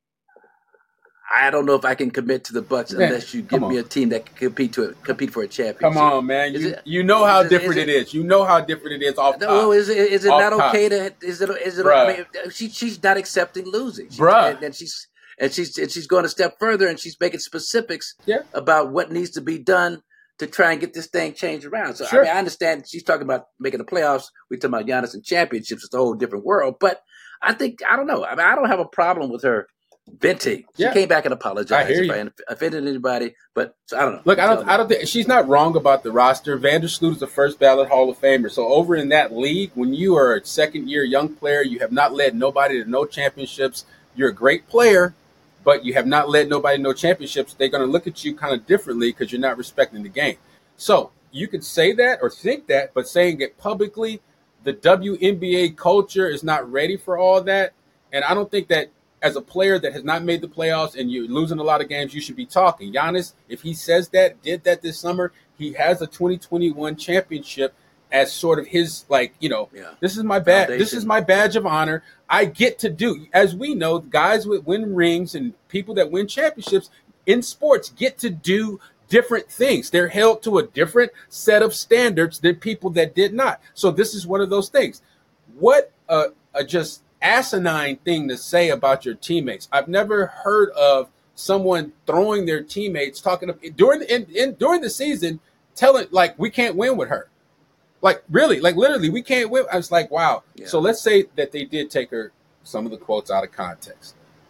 I don't know if I can commit to the Bucks unless you give me a team that can compete for a championship. Come on, man. You know how different it is. You know how different it is off top. No, is it not okay to? Is it? I mean, she's not accepting losing, and she's going a step further, and she's making specifics about what needs to be done to try and get this thing changed around. So I understand she's talking about making the playoffs. We're talking about Giannis and championships. It's a whole different world. But I don't know. I mean, I don't have a problem with her venting. She came back and apologized if I offended anybody, but I don't know. Look, I don't think she's not wrong about the roster. Vandersloot is the first ballot Hall of Famer. So over in that league, when you are a second-year young player, you have not led nobody to no championships. You're a great player, but you have not led nobody to no championships. They're going to look at you kind of differently because you're not respecting the game. So you could say that or think that, but saying it publicly, the WNBA culture is not ready for all that. And I don't think that as a player that has not made the playoffs and you're losing a lot of games, you should be talking. Giannis, if he says that, did that this summer, he has a 2021 championship as sort of his, this is my badge. This is my badge of honor. I get to do, as we know, guys with win rings and people that win championships in sports get to do different things. They're held to a different set of standards than people that did not. So this is one of those things. What a just asinine thing to say about your teammates. I've never heard of someone throwing their teammates during the season, telling we can't win with her. Literally, we can't win. I was like, wow. Yeah. So let's say that they did take some of the quotes out of context.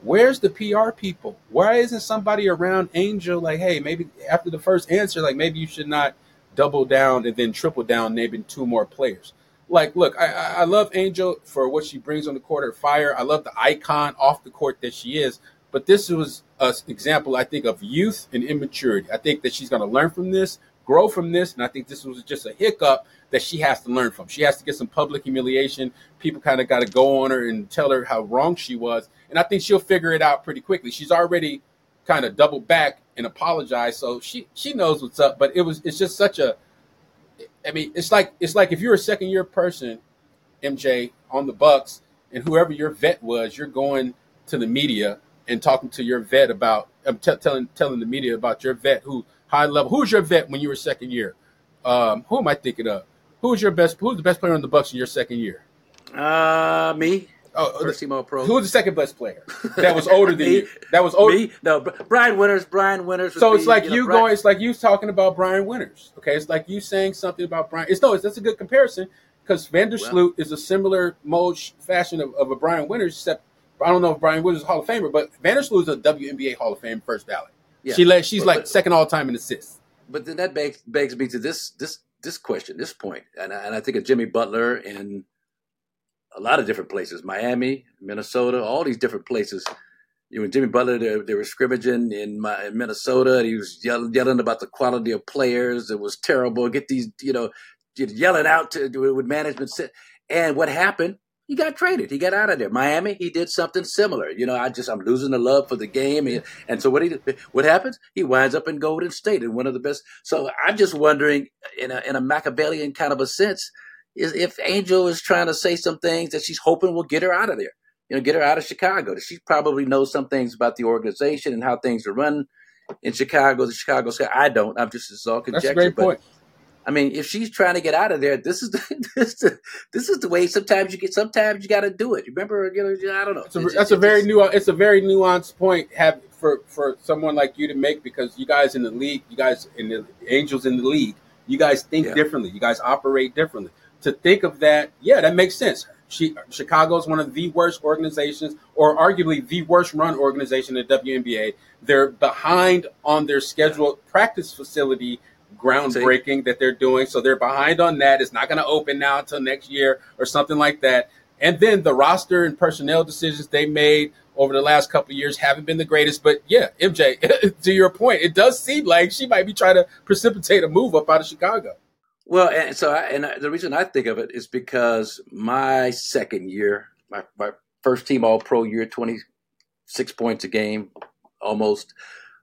Where's the PR people? Why isn't somebody around Angel like, hey, maybe after the first answer, like maybe you should not double down and then triple down, naming 2 more players. Like, look, I love Angel for what she brings on the court, her fire. I love the icon off the court that she is. But this was an example, I think, of youth and immaturity. I think that she's going to learn from this, grow from this, and I think this was just a hiccup that she has to learn from. She has to get some public humiliation. People kind of got to go on her and tell her how wrong she was, and I think she'll figure it out pretty quickly. She's already kind of doubled back and apologized, so she knows what's up. But it's just such a, I mean, it's like if you're a second year person, MJ, on the Bucks, and whoever your vet was, you're going to the media and talking to your vet about telling the media about your vet who high level. Who's your vet when you were second year? Who am I thinking of? Who's the best player on the Bucks in your second year? Me. Oh, First team All Pro. Who was the second best player that was older than you? That was older. Me? No, Brian Winters. So it's like you going. It's like you talking about Brian Winters. Okay, it's like you saying something about Brian. That's a good comparison because Vandersloot is a similar mode fashion of a Brian Winters. Except I don't know if Brian Winters is a Hall of Famer, but Vandersloot is a WNBA Hall of Fame first ballot. Yeah. She's second all time in assists. But then that begs me to this question, this point, and I think of Jimmy Butler and a lot of different places, Miami, Minnesota, all these different places. When Jimmy Butler, they were scrimmaging in Minnesota, and he was yelling about the quality of players. It was terrible. Get these, yelling out with management. And what happened? He got traded. He got out of there. Miami, he did something similar. I'm losing the love for the game. And so what happens? He winds up in Golden State and one of the best. So I'm just wondering, in a Machiavellian kind of a sense, is if Angel is trying to say some things that she's hoping will get her out of there, get her out of Chicago. She probably knows some things about the organization and how things are run in Chicago. The Chicago Sky. I don't. It's all conjecture. That's a great point. I mean, if she's trying to get out of there, this is the way. Sometimes you got to do it. Remember, I don't know. It's a very nuanced point for someone like you to make, because you guys in the league, you guys in the Angels in the league, you guys think differently. You guys operate differently. To think of that, that makes sense. Chicago is one of the worst organizations, or arguably the worst run organization in the WNBA. They're behind on their scheduled practice facility groundbreaking that they're doing. So they're behind on that. It's not going to open now until next year or something like that. And then the roster and personnel decisions they made over the last couple of years haven't been the greatest. But MJ, to your point, it does seem like she might be trying to precipitate a move up out of Chicago. Well, the reason I think of it is because my second year, my first team All Pro year, 26 points a game, almost.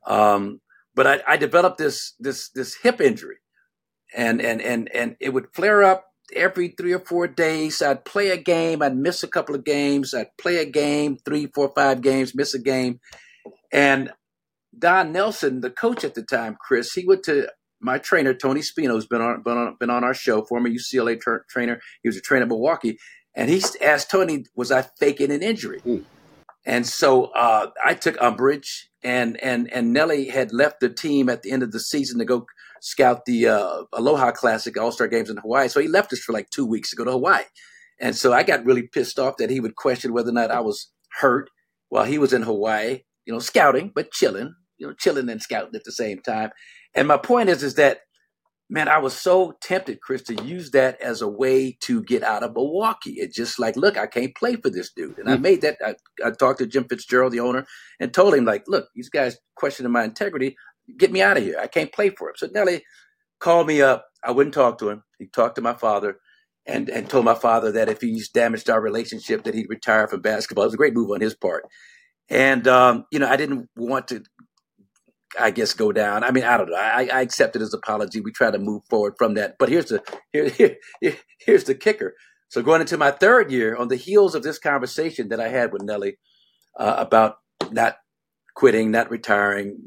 But I developed this hip injury, and it would flare up every 3 or 4 days. I'd play a game, I'd miss a couple of games, I'd play a game, 3, 4, 5 games, miss a game. And Don Nelson, the coach at the time, Chris, he went to my trainer, Tony Spino, who's been on our show, former UCLA trainer. He was a trainer at Milwaukee, and he asked Tony, was I faking an injury? And so I took umbrage, and Nelly had left the team at the end of the season to go scout the Aloha Classic All-Star Games in Hawaii. So he left us for like 2 weeks to go to Hawaii. And so I got really pissed off that he would question whether or not I was hurt while he was in Hawaii, scouting, but chilling and scouting at the same time. And my point is that, man, I was so tempted, Chris, to use that as a way to get out of Milwaukee. It's just like, look, I can't play for this dude. And I made that. I talked to Jim Fitzgerald, the owner, and told him, like, look, these guys questioning my integrity. Get me out of here. I can't play for him. So Nelly called me up. I wouldn't talk to him. He talked to my father and told my father that if he's damaged our relationship, that he'd retire from basketball. It was a great move on his part. And, I didn't want to, I guess, go down. I mean, I don't know. I accepted his apology. We try to move forward from that. But here's the kicker. So going into my third year, on the heels of this conversation that I had with Nelly about not quitting, not retiring,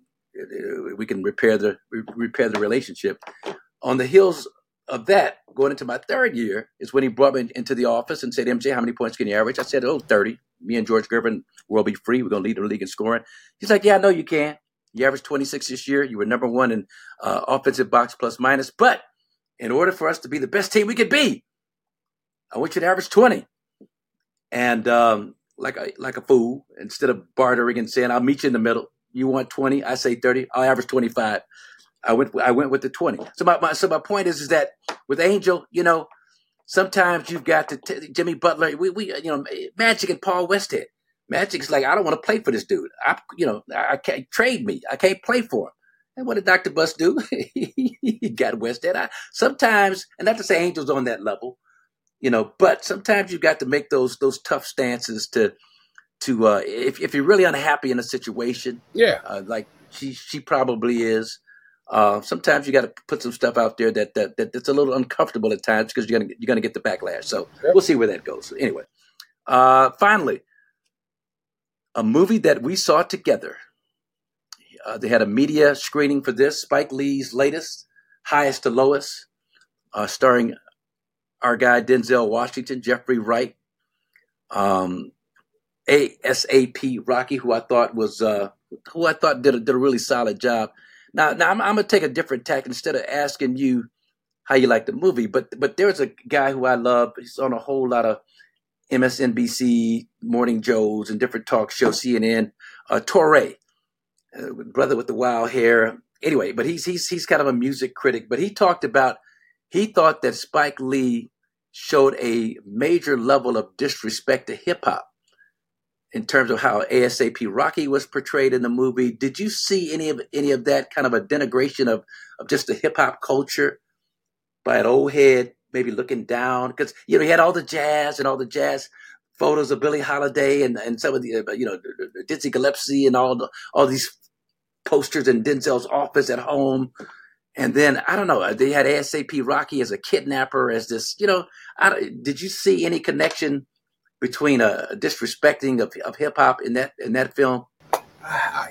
we can repair the relationship. On the heels of that, going into my third year is when he brought me into the office and said, MJ, how many points can you average? I said, 30. Me and George Gervin will be free. We're going to lead the league in scoring. He's like, yeah, I know you can. You averaged 26 this year. You were number one in offensive box plus minus. But in order for us to be the best team we could be, I want you to average 20. And like a fool instead of bartering and saying, I'll meet you in the middle. You want 20? I say 30. I'll average 25. I went with the 20. So my point is that with Angel, sometimes you've got to Jimmy Butler, we Magic and Paul Westhead. Magic's like, I don't want to play for this dude. I can't trade me. I can't play for him. And what did Dr. Bus do? He got Westhead. Sometimes, and not to say Angel's on that level, but sometimes you've got to make those tough stances to if you're really unhappy in a situation, like she probably is. Sometimes you got to put some stuff out there that's a little uncomfortable at times because you're gonna get the backlash. So we'll see where that goes. Anyway, finally, a movie that we saw together. They had a media screening for this, Spike Lee's latest, Highest to Lowest, starring our guy Denzel Washington, Jeffrey Wright, ASAP Rocky, who I thought did a really solid job. Now I'm gonna take a different tack. Instead of asking you how you like the movie, but there's a guy who I love. He's on a whole lot of MSNBC, Morning Joes, and different talk shows, CNN. Torre, brother with the wild hair. Anyway, but he's kind of a music critic. But he thought that Spike Lee showed a major level of disrespect to hip hop in terms of how ASAP Rocky was portrayed in the movie. Did you see any of that kind of a denigration of just the hip hop culture by an old head, maybe looking down? Because he had all the jazz photos of Billie Holiday and some of the Dizzy Gillespie and all these posters in Denzel's office at home. And then, I don't know, they had ASAP Rocky as a kidnapper, as this, did you see any connection between a disrespecting of hip hop in that film? I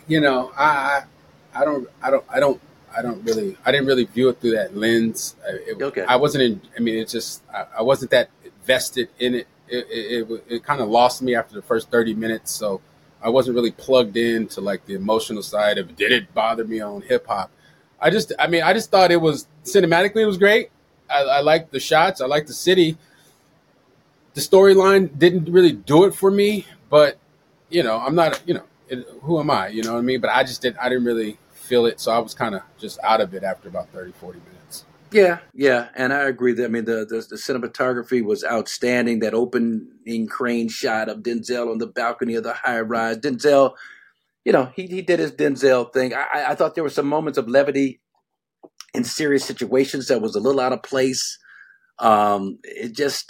didn't really view it through that lens. Okay. I wasn't I wasn't that vested in it. It kind of lost me after the first 30 minutes. So I wasn't really plugged in to like the emotional side of, did it bother me on hip hop? I just thought it was cinematically, it was great. I liked the shots. I liked the city. The storyline didn't really do it for me, but I'm not, who am I? You know what I mean? But I didn't really feel it. So I was kind of just out of it after about 30, 40 minutes. Yeah. And I agree that, the cinematography was outstanding. That opening crane shot of Denzel on the balcony of the high rise. Denzel, he did his Denzel thing. I thought there were some moments of levity in serious situations that was a little out of place. It just,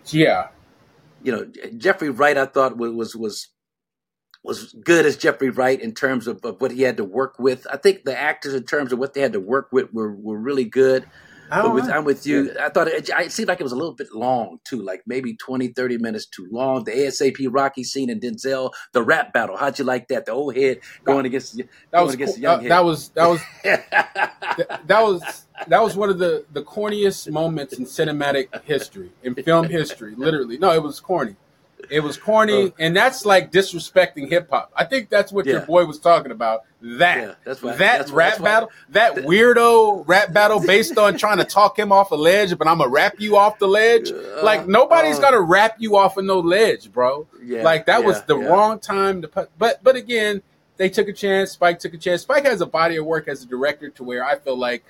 Jeffrey Wright, I thought was good as Jeffrey Wright in terms of what he had to work with. I think the actors in terms of what they had to work with were really good. I'm with you. Yeah. I thought it seemed like it was a little bit long too, like maybe 20, 30 minutes too long. The ASAP Rocky scene and Denzel, the rap battle. How'd you like that? The old head going against the young head. That was one of the corniest moments in cinematic history, in film history. Literally, no, it was corny. It was corny, and that's like disrespecting hip hop. I think that's what your boy was talking about. That battle, that weirdo rap battle based on trying to talk him off a ledge, but I'm gonna rap you off the ledge. Like nobody's gonna rap you off of no ledge, bro. Like that was the wrong time to put. But again, they took a chance. Spike took a chance. Spike has a body of work as a director to where I feel like,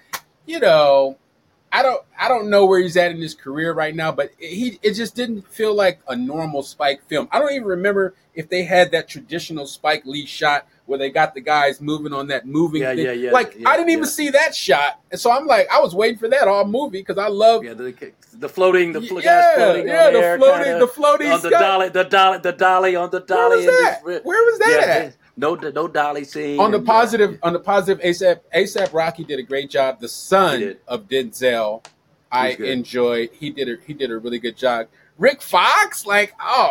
I don't know where he's at in his career right now, but it just didn't feel like a normal Spike film. I don't even remember if they had that traditional Spike Lee shot where they got the guys moving on that moving thing. I didn't even see that shot, and so I'm like, I was waiting for that all movie because I love the floating, guys floating, the floating on the dolly on the dolly. Where was that at? No dolly scene. On the positive, ASAP Rocky did a great job. The son of Denzel, I enjoyed. He did a really good job. Rick Fox, Rick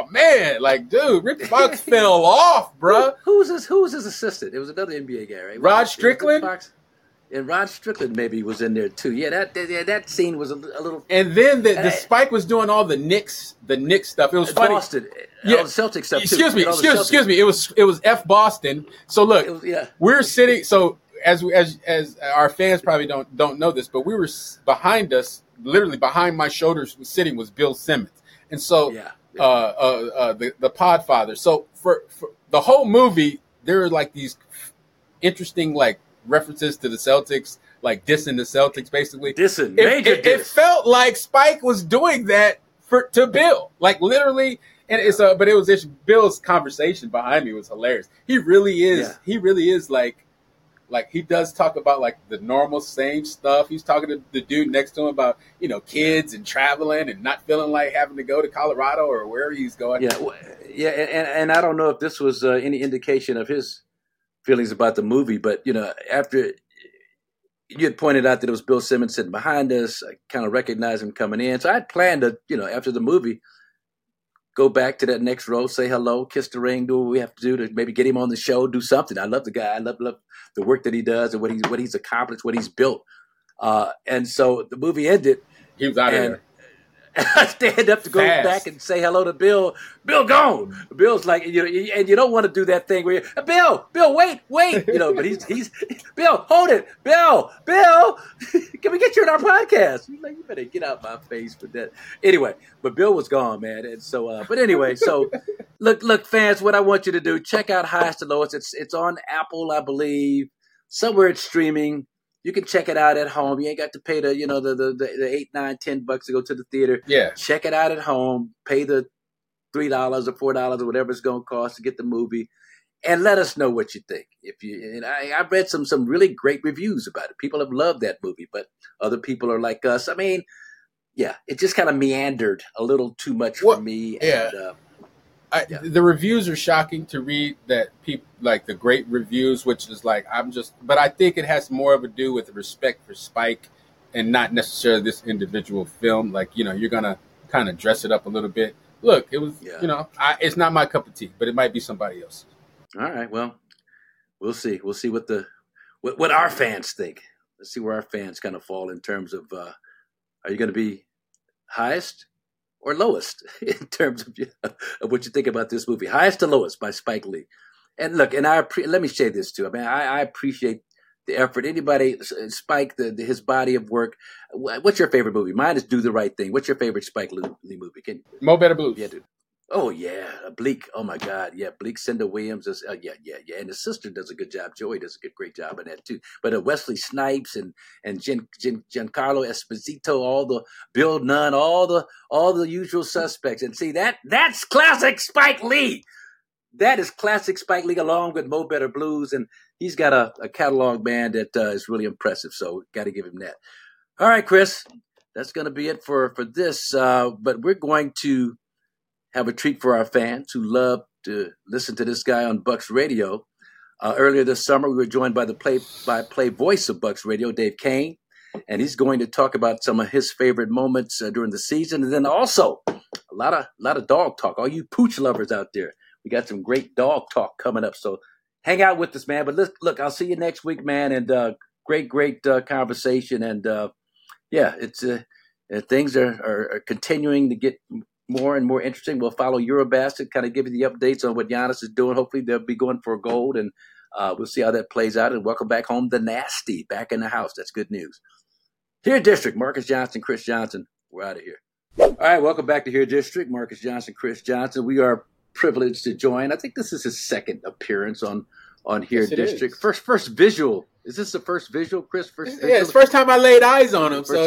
Fox fell off, bro. Who was his assistant? It was another NBA guy, right? Rod Strickland. And Rod Strickland maybe was in there too. Yeah, that scene was a little. And then the Spike was doing all the Knicks stuff. It was funny. Boston, all the Celtics stuff. Excuse me. It was F Boston. So look, we're sitting. So as our fans probably don't know this, but behind us, literally behind my shoulders, was Bill Simmons. And so the Podfather. So for the whole movie, there are like these interesting like references to the Celtics, like dissing the Celtics, basically. Dissing, major diss. It felt like Spike was doing that to Bill, like literally. And but it was this Bill's conversation behind me was hilarious. He really is. Yeah. He really is like he does talk about like the normal same stuff. He's talking to the dude next to him about, kids and traveling and not feeling like having to go to Colorado or wherever he's going. Yeah. And I don't know if this was any indication of his feelings about the movie, but after you had pointed out that it was Bill Simmons sitting behind us, I kind of recognized him coming in. So I had planned to, after the movie, go back to that next row, say hello, kiss the ring, do what we have to do to maybe get him on the show, do something. I love the guy. I love the work that he does and what he's accomplished, what he's built. And so the movie ended. He was out of there. I stand up to go back and say hello to Bill. Bill gone. Bill's like, and you don't want to do that thing where Bill, wait, but he's Bill, hold it, Bill, can we get you in our podcast? He's like, you better get out my face with that. Anyway, but Bill was gone, man, and so, but anyway, so look, fans, what I want you to do, check out Highest to Lowest. It's on Apple, I believe, somewhere it's streaming. You can check it out at home. You ain't got to pay the $8, $9, $10 to go to the theater. Yeah. Check it out at home. Pay the $3 or $4 or whatever it's going to cost to get the movie, and let us know what you think. I've read some really great reviews about it. People have loved that movie, but other people are like us. I mean, yeah, it just kind of meandered a little too much for me. Yeah. And, the reviews are shocking to read, that people like the great reviews, which is like, but I think it has more of a do with respect for Spike and not necessarily this individual film. Like, you're going to kind of dress it up a little bit. Look, it was, it's not my cup of tea, but it might be somebody else. All right. Well, we'll see. We'll see what our fans think. Let's see where our fans kind of fall in terms of, are you going to be highest or lowest in terms of what you think about this movie? Highest to lowest by Spike Lee. And look, and let me say this too. I mean, I appreciate the effort. Anybody, Spike, his body of work. What's your favorite movie? Mine is Do the Right Thing. What's your favorite Spike Lee movie? Mo Better Blues. Yeah, dude. Oh yeah, Bleak. Oh my God, yeah, Bleak. Cinda Williams is yeah, and his sister does a good job. Joey does a great job in that too. But Wesley Snipes and Giancarlo Esposito, all the Bill Nunn, all the usual suspects. And see that's classic Spike Lee. That is classic Spike Lee, along with Mo Better Blues, and he's got a catalog band that is really impressive. So got to give him that. All right, Chris, that's going to be it for this. But we're going to have a treat for our fans who love to listen to this guy on Bucks Radio. Earlier this summer, we were joined by the play-by-play voice of Bucks Radio, Dave Kane, and he's going to talk about some of his favorite moments during the season, and then also a lot of dog talk. All you pooch lovers out there, we got some great dog talk coming up. So hang out with us, man. But look, I'll see you next week, man. And great conversation. And it's things are continuing to get more and more interesting. We'll follow Eurobasket, kind of give you the updates on what Giannis is doing. Hopefully they'll be going for gold, and we'll see how that plays out. And welcome back home, the Nasty, back in the house. That's good news. Here District, Marcus Johnson, Chris Johnson. We're out of here. All right, welcome back to Here District, Marcus Johnson, Chris Johnson. We are privileged to join. I think this is his second appearance on Here Yes, District. First visual. Is this the first visual, Chris? It's the first time I laid eyes on him. So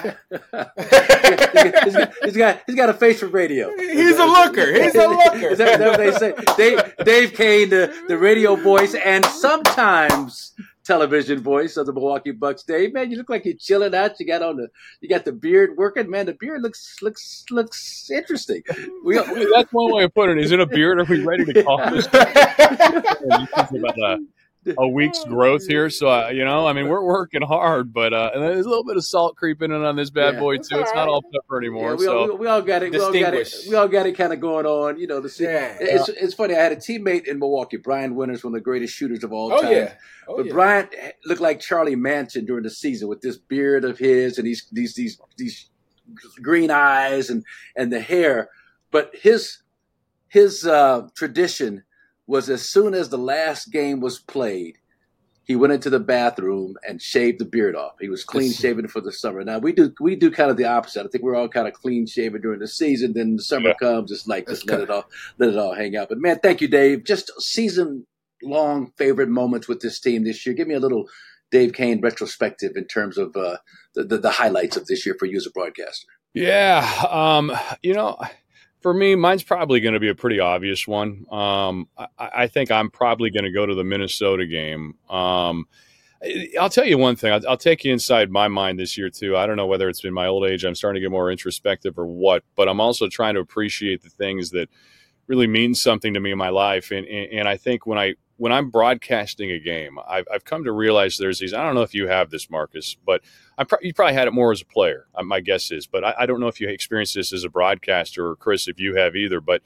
he's got a face for radio. He's a looker. He's a looker. Is that what they say? Dave Kane, the radio voice, and sometimes television voice of the Milwaukee Bucks. Dave, man, you look like you're chilling out. You got the beard working, man. The beard looks interesting. That's one way of putting it. Is it a beard? Are we ready to call this? About a week's growth here, so we're working hard, but and there's a little bit of salt creeping in on this bad boy too. It's not all pepper anymore. Yeah, we all got it. We all got it kind of going on. It's funny. I had a teammate in Milwaukee, Brian Winters, one of the greatest shooters of all time. Brian looked like Charlie Manson during the season with this beard of his and these green eyes and the hair. But his tradition was, as soon as the last game was played, he went into the bathroom and shaved the beard off. He was clean shaven for the summer. Now we do kind of the opposite. I think we're all kind of clean shaven during the season. Then the summer comes, just let it all hang out. But man, thank you, Dave. Just season long favorite moments with this team this year. Give me a little Dave Koehn retrospective in terms of the highlights of this year for you as a broadcaster. Yeah, for me, mine's probably going to be a pretty obvious one. I think I'm probably going to go to the Minnesota game. I'll tell you one thing. I'll take you inside my mind this year, too. I don't know whether it's been my old age, I'm starting to get more introspective or what, but I'm also trying to appreciate the things that really mean something to me in my life. And I think when I'm broadcasting a game, I've come to realize there's these, I don't know if you have this, Marcus, but you probably had it more as a player, my guess is, but I don't know if you experienced this as a broadcaster, or Chris, if you have either, but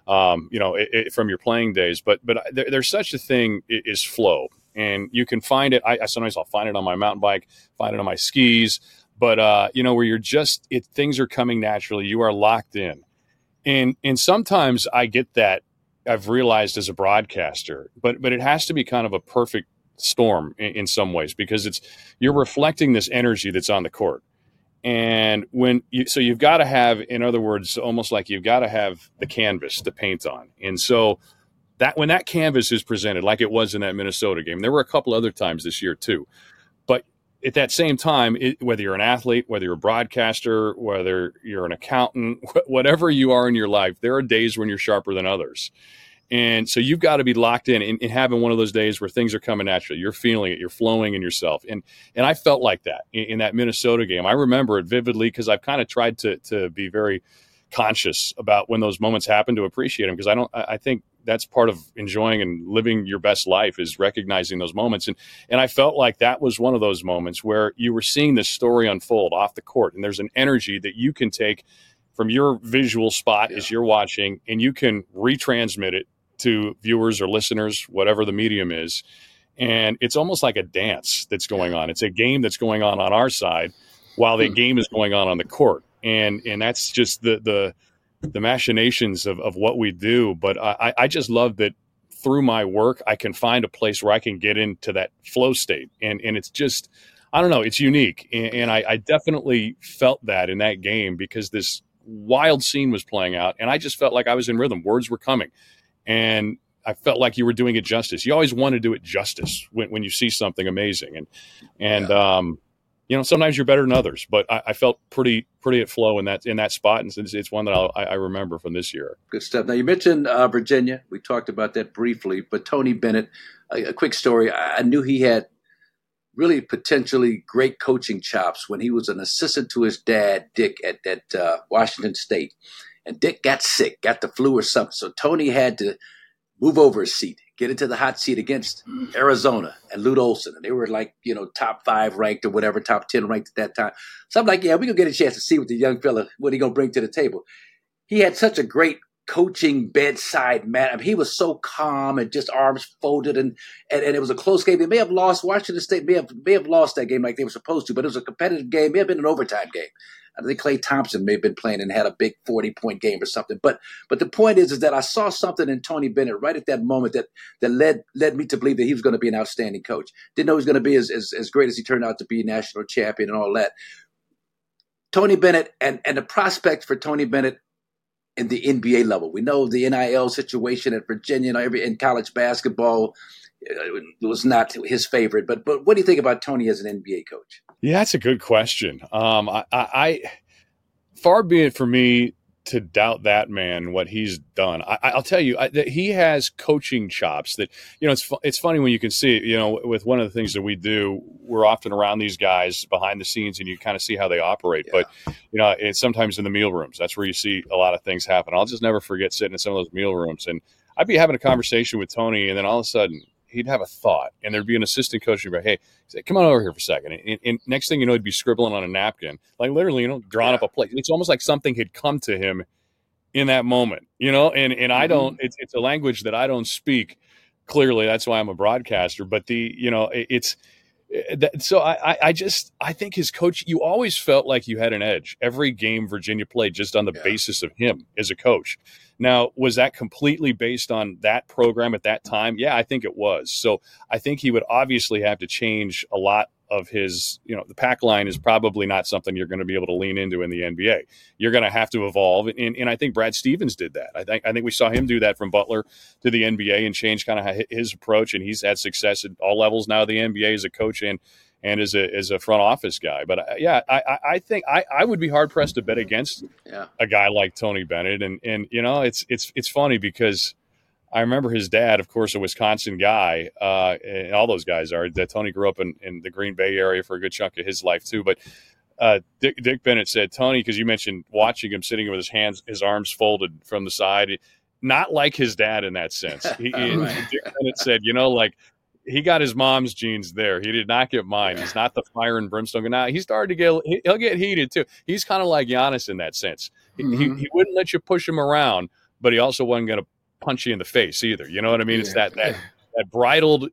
from your playing days, but there's such a thing is flow, and you can find it. Sometimes I'll find it on my mountain bike, find it on my skis, but where you're just, things are coming naturally. You are locked in. And sometimes I get that, I've realized as a broadcaster, but it has to be kind of a perfect storm in some ways, because you're reflecting this energy that's on the court. And so you've got to have, in other words, almost like you've got to have the canvas to paint on. And so that when that canvas is presented, like it was in that Minnesota game, there were a couple other times this year too, but at that same time, whether you're an athlete, whether you're a broadcaster, whether you're an accountant, whatever you are in your life, there are days when you're sharper than others. And so you've got to be locked in and having one of those days where things are coming naturally. You're feeling it. You're flowing in yourself. And I felt like that in that Minnesota game. I remember it vividly because I've kind of tried to be very conscious about when those moments happen, to appreciate them, because I think that's part of enjoying and living your best life, is recognizing those moments. And I felt like that was one of those moments where you were seeing this story unfold off the court, and there's an energy that you can take from your visual spot as you're watching, and you can retransmit it to viewers or listeners, whatever the medium is. And it's almost like a dance that's going on. It's a game that's going on our side while the game is going on the court. And that's just the machinations of what we do. But I just love that through my work, I can find a place where I can get into that flow state. And it's just, I don't know, it's unique. And I definitely felt that in that game, because this wild scene was playing out, and I just felt like I was in rhythm. Words were coming. And I felt like you were doing it justice. You always want to do it justice when you see something amazing. And sometimes you're better than others, but I felt pretty at flow in that spot. And it's one that I remember from this year. Good stuff. Now, you mentioned Virginia. We talked about that briefly, but Tony Bennett, a quick story. I knew he had really potentially great coaching chops when he was an assistant to his dad, Dick, at Washington State. And Dick got sick, got the flu or something. So Tony had to move over his seat, get into the hot seat against Arizona and Lute Olson. And they were like, top 5 ranked or whatever, top 10 ranked at that time. So I'm like, yeah, we're going to get a chance to see what the young fella, what he going to bring to the table. He had such a great coaching bedside manner. I mean, he was so calm and just arms folded, and it was a close game. They may have lost. Washington State may have lost that game like they were supposed to, but it was a competitive game. It may have been an overtime game. I think Klay Thompson may have been playing and had a big 40-point game or something. But the point is that I saw something in Tony Bennett right at that moment that led me to believe that he was going to be an outstanding coach. Didn't know he was going to be as great as he turned out to be, national champion and all that. Tony Bennett and the prospect for Tony Bennett in the NBA level. We know the NIL situation at Virginia in college basketball was not his favorite. But what do you think about Tony as an NBA coach? Yeah, that's a good question. I far be it for me to doubt that man, what he's done. I'll tell you that he has coaching chops that, it's funny when you can see it, with one of the things that we do, we're often around these guys behind the scenes and you kind of see how they operate. Yeah. But, it's sometimes in the meal rooms, that's where you see a lot of things happen. I'll just never forget sitting in some of those meal rooms, and I'd be having a conversation with Tony, and then all of a sudden he'd have a thought, and there'd be an assistant coach who'd be like, hey, say, come on over here for a second. And next thing you know, he'd be scribbling on a napkin, like literally, drawing up a plate. It's almost like something had come to him in that moment, and I don't, it's a language that I don't speak clearly. That's why I'm a broadcaster. But So I think his coach, you always felt like you had an edge every game Virginia played just on the basis of him as a coach. Now, was that completely based on that program at that time? Yeah, I think it was. So I think he would obviously have to change a lot of his, the pack line is probably not something you're going to be able to lean into in the NBA. You're going to have to evolve. And I think Brad Stevens did that. I think we saw him do that from Butler to the NBA and change kind of his approach. And he's had success at all levels now of the NBA as a coach and as a front office guy. But I think I would be hard pressed to bet against a guy like Tony Bennett. And it's funny because I remember his dad, of course, a Wisconsin guy, and all those guys are. That Tony grew up in the Green Bay area for a good chunk of his life too. But Dick Bennett said, Tony, because you mentioned watching him sitting with his arms folded from the side, not like his dad in that sense. Dick Bennett said, he got his mom's genes there. He did not get mine. He's not the fire and brimstone. Now he started to he'll get heated too. He's kind of like Giannis in that sense. Mm-hmm. He wouldn't let you push him around, but he also wasn't going to punch you in the face either. You know what I mean? It's that bridled,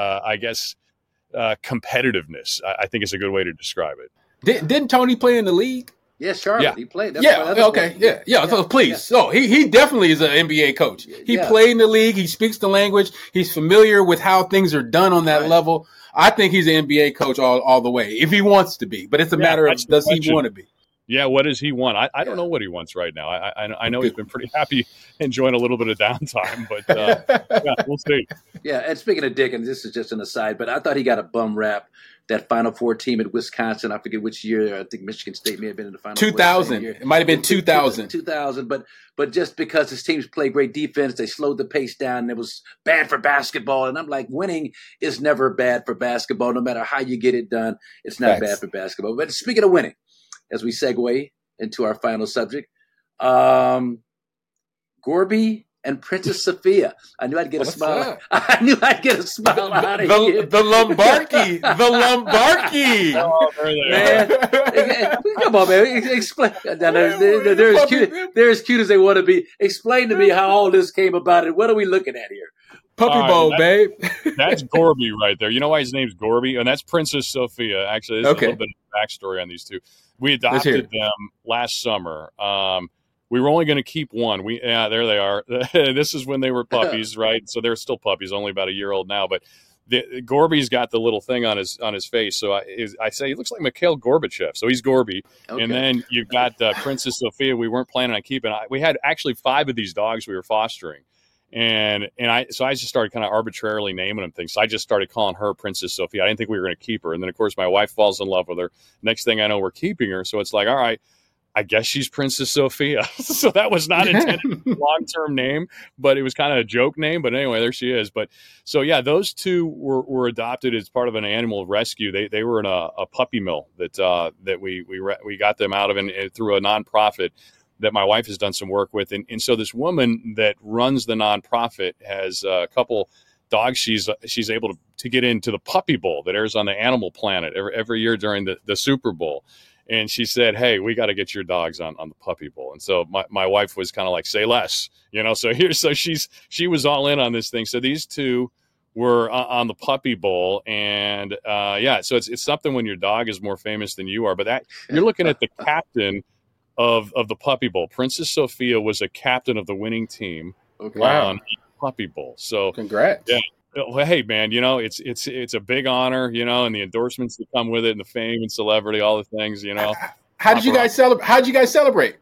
competitiveness. I think is a good way to describe it. Didn't Tony play in the league? Yes, Charlotte. He played. So please. So he definitely is an NBA coach. He played in the league. He speaks the language. He's familiar with how things are done on that level. I think he's an NBA coach all the way, if he wants to be. But it's a matter of does he want to be? Yeah, what does he want? I don't know what he wants right now. I know he's been pretty happy enjoying a little bit of downtime, but we'll see. Yeah, and speaking of Dick, and this is just an aside, but I thought he got a bum rap. That Final Four team at Wisconsin, I forget which year. I think Michigan State may have been in the Final 2000. Four. It might have been 2000. 2000, but just because his teams play great defense, they slowed the pace down, and it was bad for basketball. And I'm like, winning is never bad for basketball, no matter how you get it done. It's not bad for basketball. But speaking of winning, as we segue into our final subject, Gorby and Princess Sophia. I knew I'd get a smile. I knew I'd get a smile out of you. The Lombardi. The Lombardi. Oh, man. Come on, man. Explain. They're as cute as they want to be. Explain to me how all this came about and what are we looking at here? Puppy bowl, babe. That's Gorby right there. You know why his name's Gorby? And that's Princess Sophia. Actually, there's a little bit of backstory on these two. We adopted them last summer. We were only going to keep one. There they are. This is when they were puppies, right? So they're still puppies, only about a year old now. But Gorby's got the little thing on his face. So I say he looks like Mikhail Gorbachev. So he's Gorby. Okay. And then you've got Princess Sophia. We weren't planning on keeping. We had actually 5 of these dogs we were fostering. And I just started kind of arbitrarily naming them things. So I just started calling her Princess Sophia. I didn't think we were going to keep her. And then, of course, my wife falls in love with her. Next thing I know, we're keeping her. So it's like, all right, I guess she's Princess Sophia. So that was not intended a long-term name, but it was kind of a joke name. But anyway, there she is. But so, yeah, those two were adopted as part of an animal rescue. They were in a puppy mill that we got them out of and through a nonprofit that my wife has done some work with. And so this woman that runs the nonprofit has a couple dogs she's able to get into the Puppy Bowl that airs on the Animal Planet every year during the Super Bowl. And she said, hey, we got to get your dogs on the Puppy Bowl. And so my wife was kind of like, say less, so she was all in on this thing. So these two were on the Puppy Bowl. And so it's something when your dog is more famous than you are. But that you're looking at the captain of the Puppy Bowl. Princess Sophia was a captain of the winning team on the Puppy Bowl. So congrats. Yeah. Well, hey, man, it's a big honor, and the endorsements that come with it and the fame and celebrity, all the things, How did you guys celebrate? How'd you guys celebrate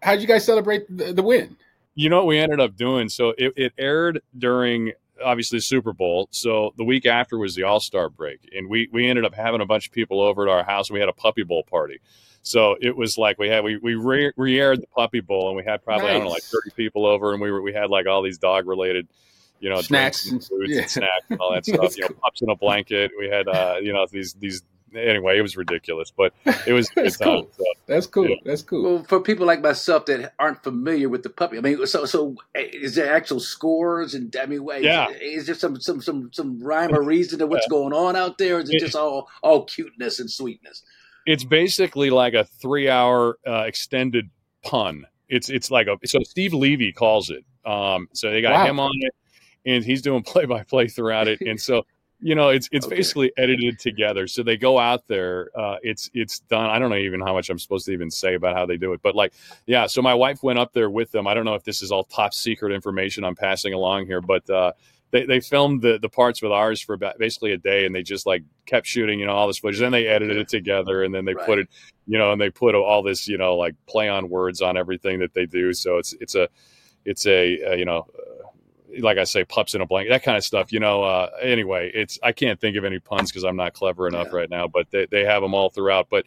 the win? You know what we ended up doing? So it aired during, obviously, the Super Bowl. So the week after was the All-Star break. And we ended up having a bunch of people over at our house, and we had a Puppy Bowl party. So it was like we re-aired the Puppy Bowl, and we had probably, I don't know, like 30 people over, and we had like all these dog-related, snacks and foods and snacks and all that stuff. Pups in a blanket. We had, these. Anyway, it was ridiculous, but it was That's cool. So, That's cool. Yeah. That's cool. Well, for people like myself that aren't familiar with the puppy, I mean, so is there actual scores? And I mean, is there some rhyme or reason to what's going on out there? Or is it just all cuteness and sweetness? It's basically like a 3-hour extended pun. It's like so Steve Levy calls it. So they got him on it, and he's doing play-by-play throughout it. And so it's basically edited together. So they go out there. It's done. I don't know even how much I'm supposed to even say about how they do it, but so my wife went up there with them. I don't know if this is all top secret information I'm passing along here, but they filmed the parts with ours for basically a day, and they just kept shooting, all this footage. Then they edited it together, and then they put it, and they put all this, play on words on everything that they do. So it's a like I say, pups in a blanket, that kind of stuff, anyway, I can't think of any puns because I'm not clever enough right now, but they have them all throughout. But,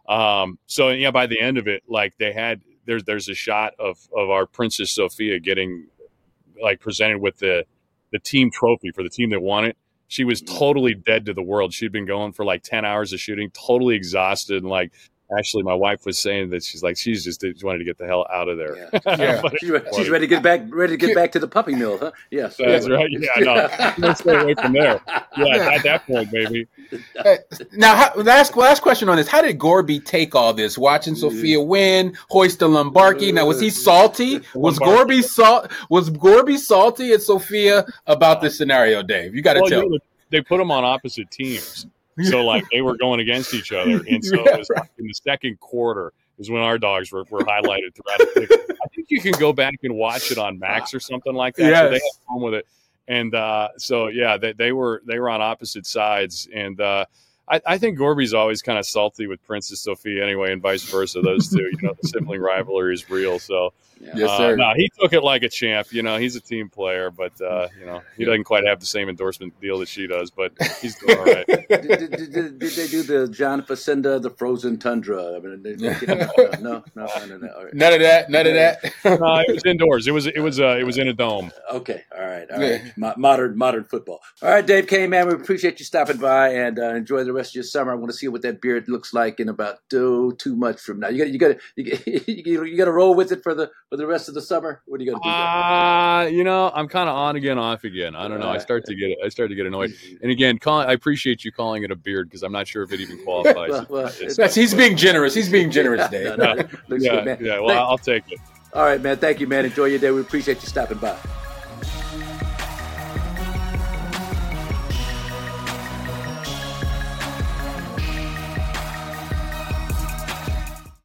by the end of it, there's a shot of our Princess Sophia getting presented with the team trophy for the team that won it. She was totally dead to the world. She'd been going for 10 hours of shooting, totally exhausted. And actually, my wife was saying that she just wanted to get the hell out of there. Yeah. She's ready to get back to the puppy mill, huh? Yes. That's right. Yeah, no. Let's stay away from there. Yeah, at that point, baby. Now, last question on this. How did Gorby take all this? Watching Sophia win, hoist the Lombardi. Now, was he salty? Was Gorby salty at Sophia about this scenario, Dave? You got to tell me. They put them on opposite teams. So they were going against each other, and so it was in the second quarter is when our dogs were highlighted throughout it. I think you can go back and watch it on Max or something like that. Yes. So they had fun with it, and they were on opposite sides, and I think Gorby's always kind of salty with Princess Sophia anyway, and vice versa. Those two, the sibling rivalry is real. So, yes, sir. No, he took it like a champ. He's a team player, but he doesn't quite have the same endorsement deal that she does. But he's doing all right. Did they do the John Facenda, the Frozen Tundra? I mean, no. None of that. No, it was indoors. It was in a dome. Okay, all right. Modern football. All right, Dave Koehn, man, we appreciate you stopping by, and enjoy the rest of your summer. I want to see what that beard looks like in about 2 months from now. You got to roll with it for the rest of the summer. What are you going to do? I'm kind of on again, off again. I don't know. I start to get annoyed. And again, I appreciate you calling it a beard because I'm not sure if it even qualifies. He's being generous. He's being generous, Dave. Looks good, man. Yeah. Well, I'll take it. All right, man. Thank you, man. Enjoy your day. We appreciate you stopping by.